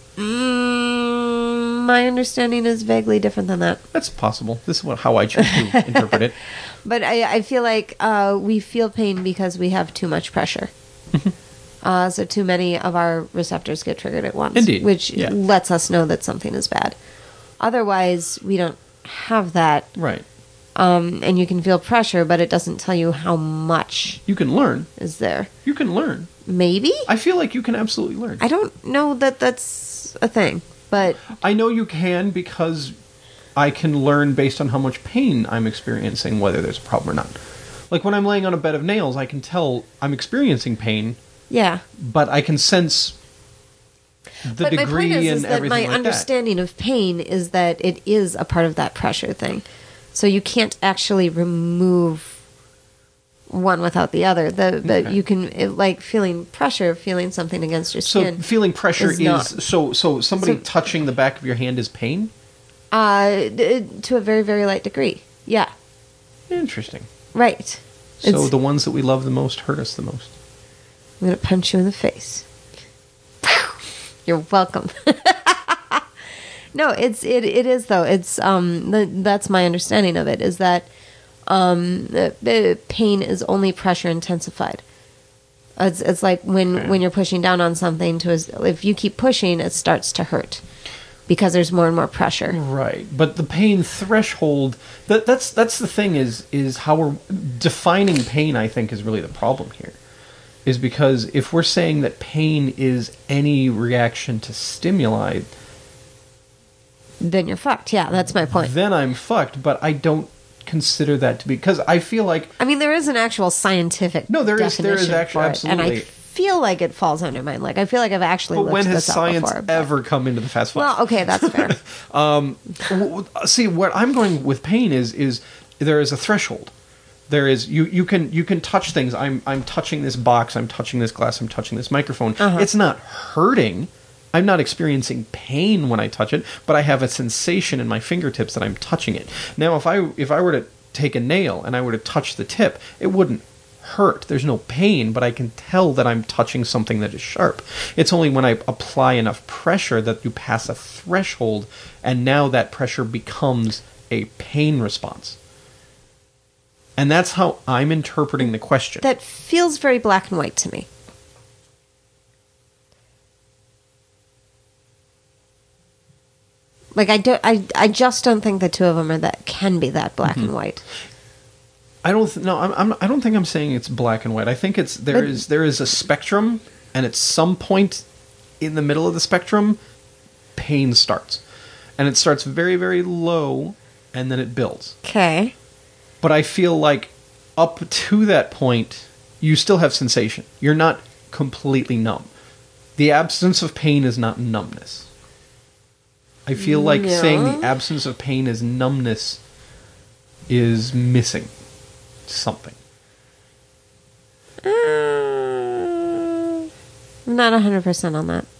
Mm, my understanding is vaguely different than that. That's possible. This is what, how I choose to interpret it. But I, I feel like uh, we feel pain because we have too much pressure. uh, so too many of our receptors get triggered at once. Indeed, Which yeah. lets us know that something is bad. Otherwise, we don't have that. Right. Um, and you can feel pressure, but it doesn't tell you how much You can learn. is there. You can learn. Maybe? I feel like you can absolutely learn. I don't know that that's a thing. But I know you can because I can learn based on how much pain I'm experiencing, whether there's a problem or not. Like when I'm laying on a bed of nails, I can tell I'm experiencing pain, yeah. but I can sense the But my degree point is, and is that everything my like that. understanding of pain is that it is a part of that pressure thing. So you can't actually remove one without the other. The, the Okay. you can it, like feeling pressure, feeling something against your So skin. feeling pressure is is, not- so so somebody So- touching the back of your hand is pain? uh, d- to a very very light degree. Yeah, Interesting. right. So It's- the ones that we love the most hurt us the most. I'm gonna punch you in the face. You're welcome. No, it's it it is though. It's um the, that's my understanding of it is that um the, the pain is only pressure intensified. It's it's like when Okay. when you're pushing down on something to if you keep pushing, it starts to hurt because there's more and more pressure. Right, but the pain threshold that that's that's the thing is is how we're defining pain. I think is really the problem here, is because if we're saying that pain is any reaction to stimuli, Then you're fucked. Yeah, that's my point. then I'm fucked. But I don't consider that to be because I feel like I mean, there is an actual scientific No, there is- there is definition actually- for it, and I absolutely. feel like it falls under mine. Like I feel like I've actually but looked when has this up science before, but- ever come into the fast five? Well, okay, that's fair. W- w- See, what I'm going with pain is is there is a threshold. There is you you can you can touch things. I'm I'm touching this box. I'm touching this glass. I'm touching this microphone. Uh-huh. It's not hurting. I'm not experiencing pain when I touch it, but I have a sensation in my fingertips that I'm touching it. Now, if I if I were to take a nail and I were to touch the tip, it wouldn't hurt. There's no pain, but I can tell that I'm touching something that is sharp. It's only when I apply enough pressure that you pass a threshold, and now that pressure becomes a pain response. And that's how I'm interpreting the question. That feels very black and white to me. Like I don't, I, I just don't think the two of them are that can be that black Mm-hmm. and white. I don't th- no, I'm, I'm I don't think I'm saying it's black and white. I think it's there But- is there is a spectrum, and at some point in the middle of the spectrum, pain starts, and it starts very very low, and then it builds. Okay. But I feel like up to that point, you still have sensation. You're not completely numb. The absence of pain is not numbness. I feel like Yeah. saying the absence of pain is numbness is missing something. Uh, I'm not one hundred percent on that.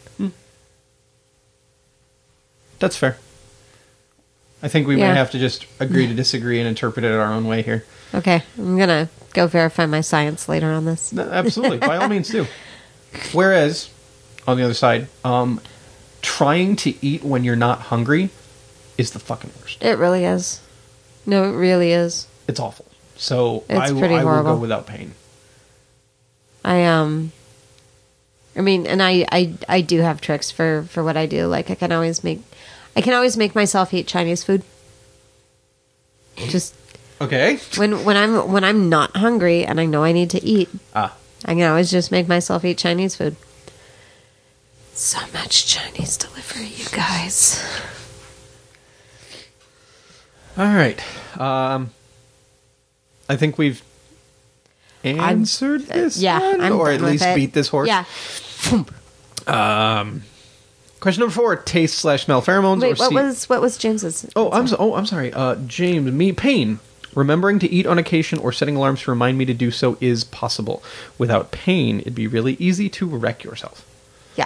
That's fair. I think we Yeah. might have to just agree to disagree and interpret it our own way here. Okay, I'm gonna go verify my science later on this. No, absolutely, by all means do. Whereas, on the other side, um, trying to eat when you're not hungry is the fucking worst. It really is. No, it really is. It's awful. So It's I, w- pretty I will horrible. go without pain. I um I mean, and I, I I do have tricks for for what I do. Like I can always make I can always make myself eat Chinese food. Just Okay. when when I'm when I'm not hungry and I know I need to eat, Ah. I can always just make myself eat Chinese food. So much Chinese delivery, you guys. All right. Um, I think we've answered this Yeah, one, I'm or done at with least it. beat this horse. Yeah. Um, question number four: taste slash smell pheromones. Wait, or what see- was what was James's? Oh, I'm so, oh, I'm sorry. Uh, James, me pain. Remembering to eat on occasion or setting alarms to remind me to do so is possible. Without pain, it'd be really easy to wreck yourself. Yeah.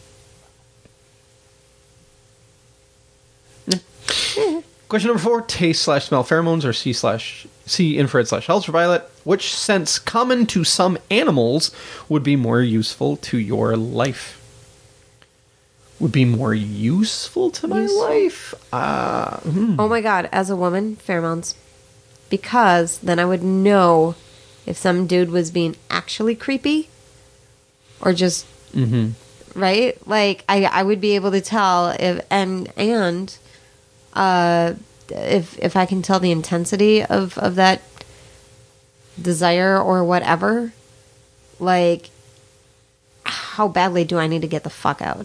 Question number four: taste slash smell pheromones or C slash C infrared slash ultraviolet. Which sense common to some animals would be more useful to your life? Would be more useful to my Useful? life? Uh, hmm. Oh my god, as a woman, pheromones. Because then I would know if some dude was being actually creepy or just Mm-hmm. right? Like I, I would be able to tell if and and uh if if I can tell the intensity of, of that desire or whatever, like how badly do I need to get the fuck out?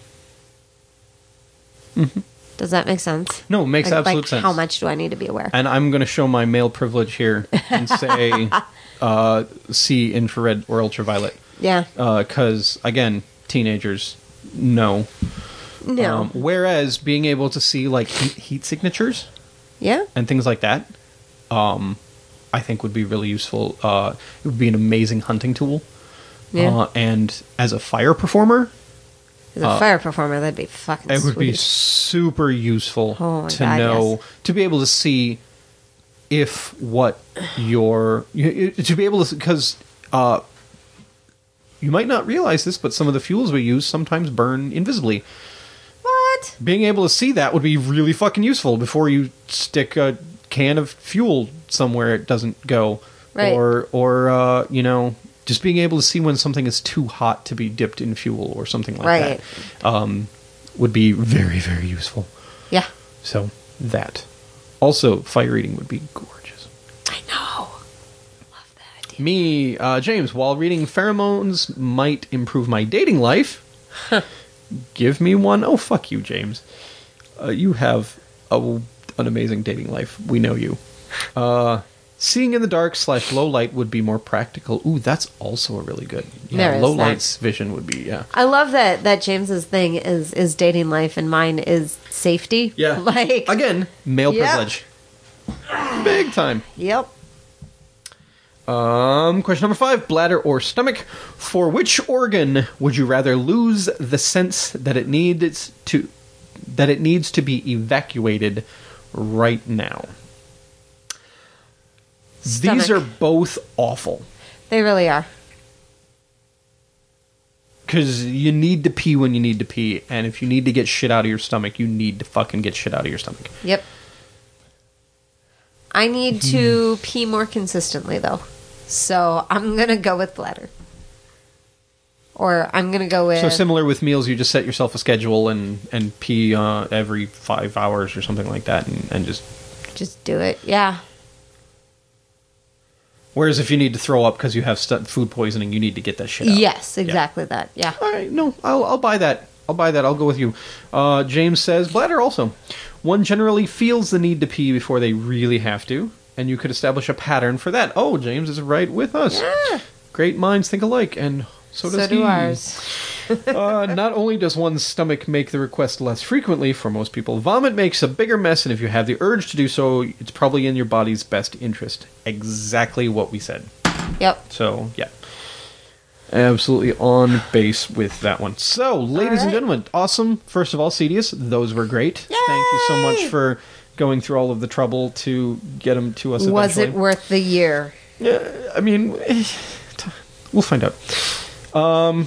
Mm-hmm. Does that make sense? No, it makes Like- absolute like, sense. How much do I need to be aware? And I'm going to show my male privilege here and say uh, C infrared or ultraviolet. Yeah. Because, again, teenagers, no. No. Um, whereas being able to see like heat, heat signatures Yeah. and things like that, um, I think would be really useful. Uh, it would be an amazing hunting tool. Yeah. Uh, and as a fire performer, As a fire performer, that'd be fucking it would be sweet. super useful Oh my to God, know, yes. to be able to see if what your, you- to be able to, because uh, you might not realize this, but some of the fuels we use sometimes burn invisibly. What? Being able to see that would be really fucking useful before you stick a can of fuel somewhere it doesn't go. Right. Or, or uh, you know, just being able to see when something is too hot to be dipped in fuel or something like Right. that um, would be very, very useful. Yeah. So, that. Also, fire eating would be gorgeous. I know. Love that idea. Me, uh, James, while reading pheromones might improve my dating life, give me one. Oh, fuck you, James. Uh, you have a, an amazing dating life. We know you. Uh, seeing in the dark slash low light would be more practical. Ooh, that's also a really good. Yeah, There is low that. light's vision would be, yeah. I love that that James's thing is is dating life and mine is safety. Yeah. Like Again, male Yep. privilege. Big time. Yep. Um, question number five: bladder or stomach? For which organ would you rather lose the sense that it needs to that it needs to be evacuated right now? These Stomach. are both awful They really are. because you need to pee when you need to pee, and if you need to get shit out of your stomach, you need to fucking get shit out of your stomach. Yep. I need to pee more consistently though. So I'm gonna go with bladder. Or I'm gonna go with So similar with meals, you just set yourself a schedule and and pee uh, every five hours or something like that, and, and just. just do it. Yeah. Whereas if you need to throw up because you have stu- food poisoning, you need to get that shit out. Yes, exactly that. Yeah. All right, no, I'll, I'll buy that. I'll buy that. I'll go with you. Uh, James says, bladder also. One generally feels the need to pee before they really have to, and you could establish a pattern for that. Oh, James is right with us. Yeah. Great minds think alike, and so does So do he. ours. uh, not only does one's stomach make the request less frequently, for most people, vomit makes a bigger mess, and if you have the urge to do so, it's probably in your body's best interest. Exactly what we said. Yep. So, yeah. Absolutely on base with that one. So, ladies and right. gentlemen, awesome. First of all, Cedius, those were great. Thank you so much Yay! for going through all of the trouble to get them to us eventually. Was it worth the year? Yeah, I mean, eh, we'll find out. Um,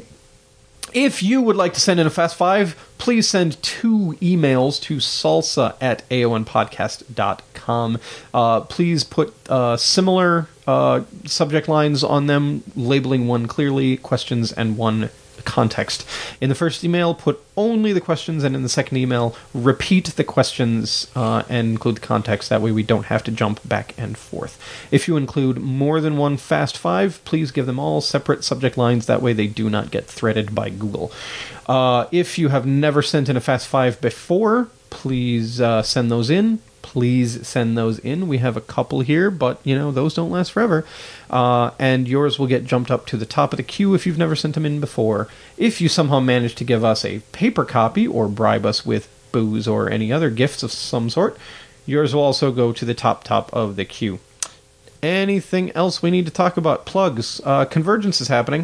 if you would like to send in a Fast Five, please send two emails to salsa at A O N podcast dot com. Uh, please put uh, similar uh, subject lines on them, labeling one clearly, questions, and one context. In the first email, put only the questions, and in the second email, repeat the questions uh, and include the context. That way we don't have to jump back and forth. If you include more than one Fast Five, please give them all separate subject lines. That way they do not get threaded by Google. Uh, if you have never sent in a Fast Five before, please uh, send those in. Please send those in. We have a couple here, but, you know, those don't last forever. Uh, and yours will get jumped up to the top of the queue if you've never sent them in before. If you somehow manage to give us a paper copy or bribe us with booze or any other gifts of some sort, yours will also go to the top top of the queue. Anything else we need to talk about? Plugs. Uh, Convergence is happening.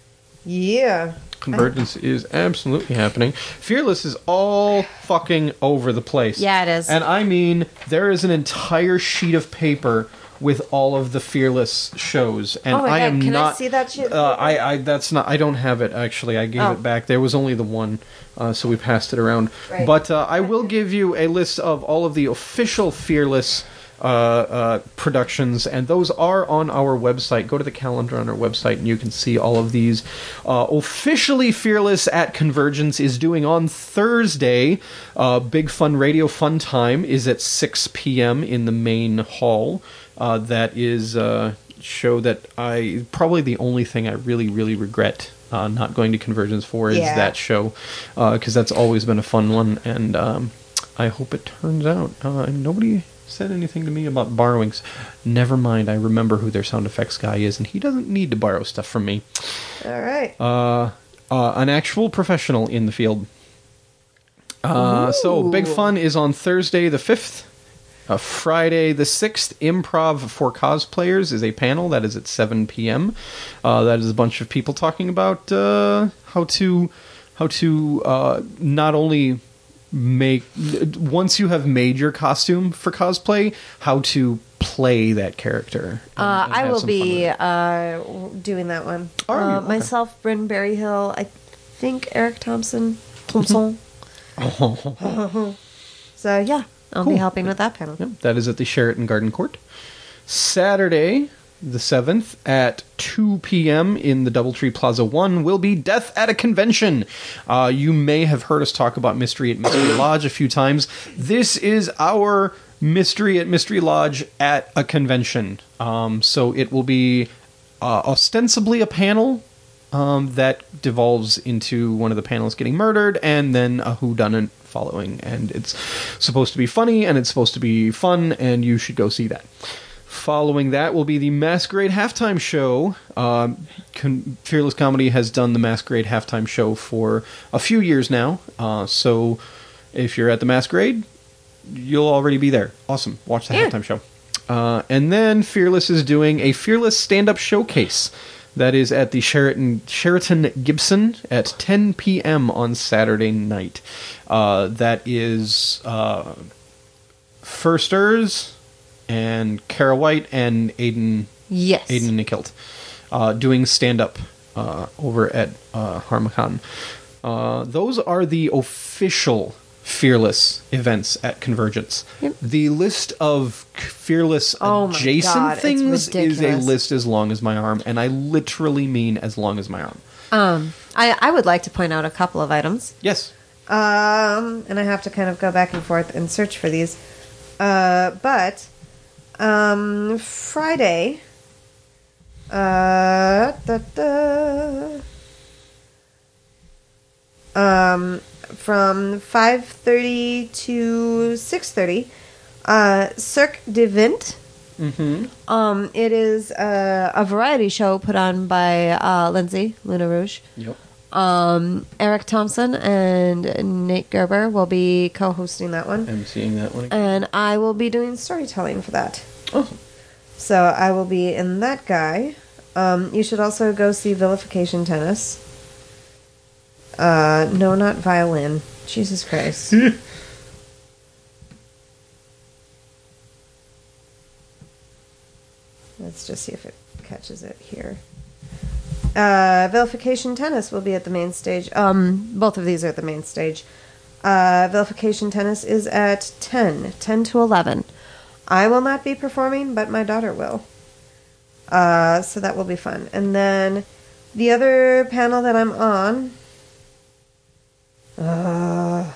Yeah. Convergence is absolutely happening. Fearless is all fucking over the place. Yeah, it is. And I mean, there is an entire sheet of paper with all of the Fearless shows, and Oh my I God, am can I not. see that sheet of Uh, paper? I, I that's not. I don't have it actually. I gave Oh. it back. There was only the one, uh, so we passed it around. Right. But uh, I will give you a list of all of the official Fearless uh, uh, productions, and those are on our website. Go to the calendar on our website, and you can see all of these. Uh, officially, Fearless at Convergence is doing on Thursday. Uh, Big Fun Radio Fun Time is at six p.m. in the main hall. Uh, that is a show that I probably the only thing I really, really regret uh, not going to Convergence for is Yeah. that show, because that's always been a fun one, and um, I hope it turns out. Uh, and nobody said anything to me about borrowing. Never mind, I remember who their sound effects guy is, and he doesn't need to borrow stuff from me. All right. Uh, uh, an actual professional in the field. Uh, so, Big Ooh. Fun is on Thursday the fifth. Uh, Friday the sixth, Improv for Cosplayers is a panel that is at seven p.m. Uh, that is a bunch of people talking about uh, how to how to uh, not only make once you have made your costume for cosplay, how to play that character. and- Uh, and I have will some fun with be it. uh, doing that one. Are you? Uh, Okay. Myself, Bryn Berryhill, I think Eric Thompson. Thompson. So, yeah, I'll Cool. be helping with that panel. Yep, that is at the Sheraton Garden Court. Saturday, the seventh, at two p.m. in the Doubletree Plaza one will be Death at a Convention. Uh, you may have heard us talk about Mystery at Mystery Lodge a few times. This is our Mystery at Mystery Lodge at a convention. Um, so it will be uh, ostensibly a panel um, that devolves into one of the panelists getting murdered, and then a whodunit following. And it's supposed to be funny, and it's supposed to be fun, and you should go see that. Following that will be the Masquerade Halftime Show. Um, Con- Fearless Comedy has done the Masquerade Halftime Show for a few years now. Uh, so if you're at the Masquerade, you'll already be there. Awesome. Watch the Yeah. halftime show. Uh, and then Fearless is doing a Fearless stand-up showcase. That is at the Sheraton Sheraton Gibson at ten p.m. on Saturday night. Uh, that is uh, Firsters and Kara White and Aiden Yes. Aiden Nikilt uh, doing stand-up uh, over at uh, Harmacan. Uh, those are the official Fearless events at Convergence. Yep. The list of Fearless Oh my adjacent God, it's things is a ridiculous. list as long as my arm, and I literally mean as long as my arm. Um, I, I would like to point out a couple of items. Yes. Um, and I have to kind of go back and forth and search for these. Uh, but, um, Friday, uh, da, da, um, from five thirty to six thirty, uh, Cirque de Vint. Mm-hmm. Um, it is a, a variety show put on by uh, Lindsay Luna Rouge. Yep. Um, Eric Thompson and Nate Gerber will be co-hosting that one, I'm seeing that one again. and I will be doing storytelling for that. Awesome. So I will be in that guy. Um, you should also go see Vilification Tennis. Uh, no, not violin. Jesus Christ. Let's just see if it catches it here. Uh, Vilification Tennis will be at the main stage. Um, both of these are at the main stage. Uh, Vilification Tennis is at ten, ten to eleven. I will not be performing, but my daughter will. Uh, so that will be fun. And then the other panel that I'm on uh,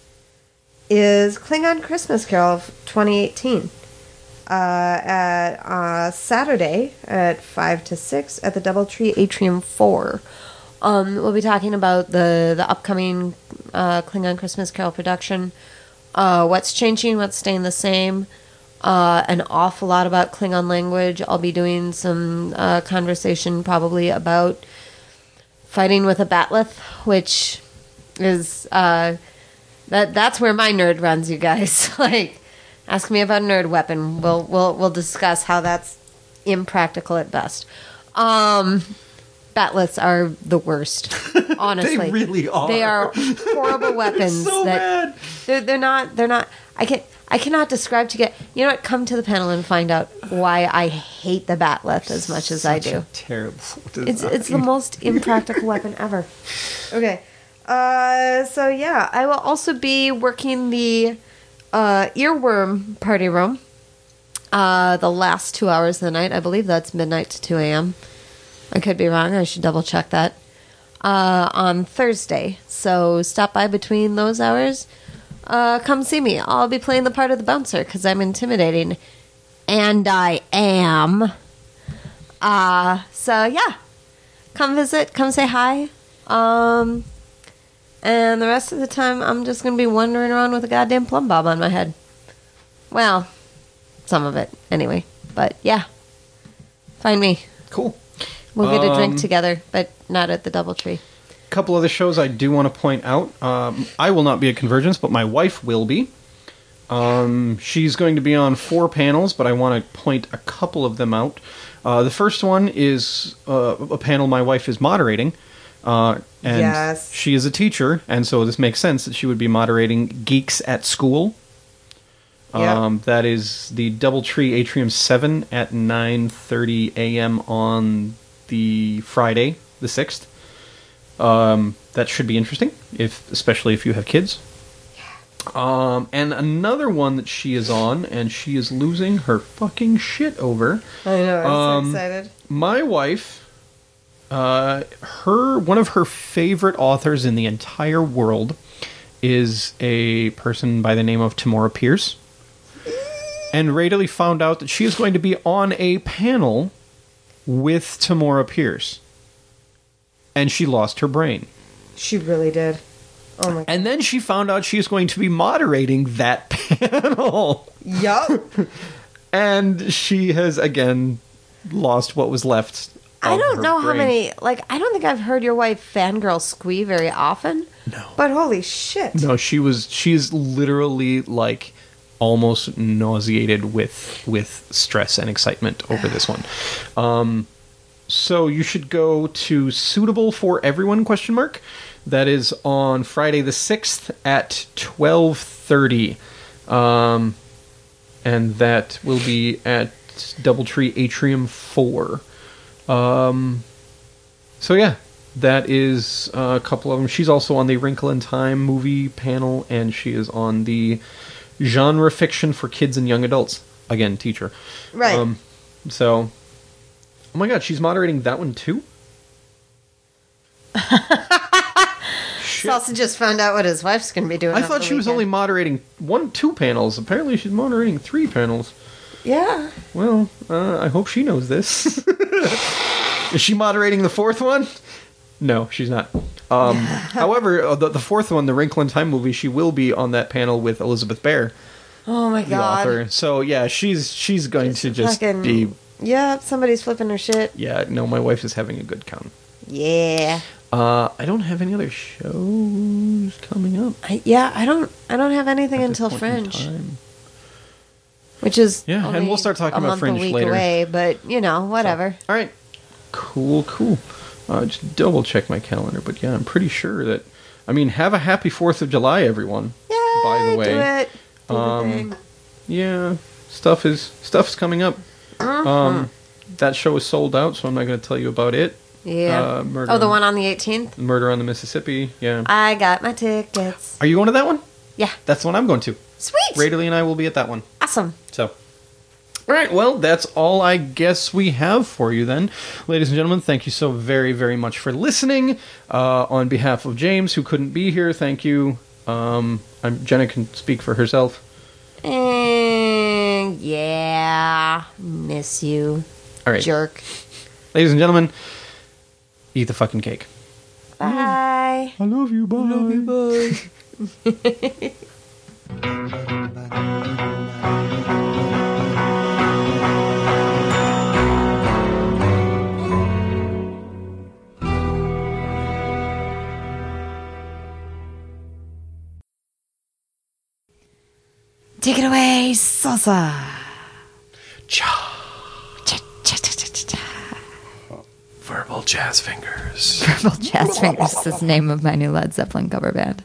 is Klingon Christmas Carol of twenty eighteen. Uh, at uh, Saturday at five to six at the Doubletree Atrium four. Um, we'll be talking about the, the upcoming uh, Klingon Christmas Carol production, uh, what's changing, what's staying the same, uh, an awful lot about Klingon language. I'll be doing some uh, conversation probably about fighting with a Batleth, which is, uh, that that's where my nerd runs, you guys. Like, ask me about nerd weapon. We'll we'll we'll discuss how that's impractical at best. Um, Batleths are the worst. Honestly, They really are. They are horrible weapons. so that bad. They're, they're not. They're not. I can. I cannot describe to get. You know what? Come to the panel and find out why I hate the Batleth as much as I Such do. a terrible design. It's it's the most impractical weapon ever. Okay. Uh, so yeah, I will also be working the uh, earworm party room. Uh, the last two hours of the night. I believe that's midnight to two a.m. I could be wrong. I should double check that. Uh, on Thursday. So stop by between those hours. Uh, come see me. I'll be playing the part of the bouncer because I'm intimidating. And I am. Uh, so yeah. Come visit. Come say hi. Um, and the rest of the time, I'm just going to be wandering around with a goddamn plumb bob on my head. Well, some of it, anyway. But yeah. Find me. Cool. We'll get a Um, drink together, but not at the Doubletree. Couple other shows I do want to point out. Um, I will not be at Convergence, but my wife will be. Um, she's going to be on four panels, but I want to point a couple of them out. Uh, the first one is uh, a panel my wife is moderating. Uh, and Yes. she is a teacher, and so this makes sense that she would be moderating Geeks at School. Yep. Um, that is the Doubletree Atrium seven at nine thirty a.m. on the Friday, the sixth. Um, that should be interesting, if especially if you have kids. Um, and another one that she is on, and she is losing her fucking shit over. I know, I'm Um, so excited. My wife, uh, her one of her favorite authors in the entire world is a person by the name of Tamora Pierce. And readily found out that she is going to be on a panel with Tamora Pierce. And she lost her brain. She really did. Oh my god. And then she found out she is going to be moderating that panel. Yup. And she has, again, lost what was left of I don't her know how brain. many, like, I don't think I've heard your wife fangirl squee very often. No. But holy shit. No, she was, she's literally, like, almost nauseated with with stress and excitement over this one. Um, so you should go to Suitable for Everyone, question mark. That is on Friday the sixth at twelve thirty. Um, and that will be at Doubletree Atrium four. Um, so yeah, that is uh, a couple of them. She's also on the Wrinkle in Time movie panel, and she is on the genre fiction for kids and young adults. Again, teacher. Right. Um, so, oh my god, she's moderating that one too? Shit. Salsa just found out what his wife's going to be doing. I over thought the she was only weekend. moderating one, two panels. Apparently she's moderating three panels. Yeah. Well, uh, I hope she knows this. Is she moderating the fourth one? No, she's not. Um, however, uh, the, the fourth one, the Wrinkle in Time movie, she will be on that panel with Elizabeth Bear, Oh my the god. author. So yeah, she's she's going to just Fucking- be. Yeah, somebody's flipping her shit. Yeah, no, my wife is having a good count. Yeah. Uh, I don't have any other shows coming up. I, yeah, I don't I don't have anything at this until point in Fringe. time. Which is Yeah, and only we'll start talking a about month, Fringe a week later. away, but you know, whatever. All right. Cool, cool. Uh, just double check my calendar, but yeah, I'm pretty sure that. I mean, have a happy Fourth of July, everyone. Yay, by the way, do it. Do the um, thing. yeah, stuff is stuff's coming up. Mhm. Um, that show is sold out, so I'm not going to tell you about it. Yeah. Uh, Murder oh, the on- one on the eighteenth? Murder on the Mississippi. Yeah. I got my tickets. Are you going to that one? Yeah. That's the one I'm going to. Sweet. Radalee and I will be at that one. Awesome. So, all right, well, that's all I guess we have for you then. Ladies and gentlemen, thank you so very, very much for listening. Uh, on behalf of James, who couldn't be here, thank you. Um, I'm, Jenna can speak for herself. And yeah. Miss you. All right. Jerk. Ladies and gentlemen, eat the fucking cake. Bye. I love you, bye. I love you, bye. Take it away, salsa. Cha. Cha, cha, cha, cha, cha, cha. Verbal jazz fingers. Purple Jazz Fingers is the name of my new Led Zeppelin cover band.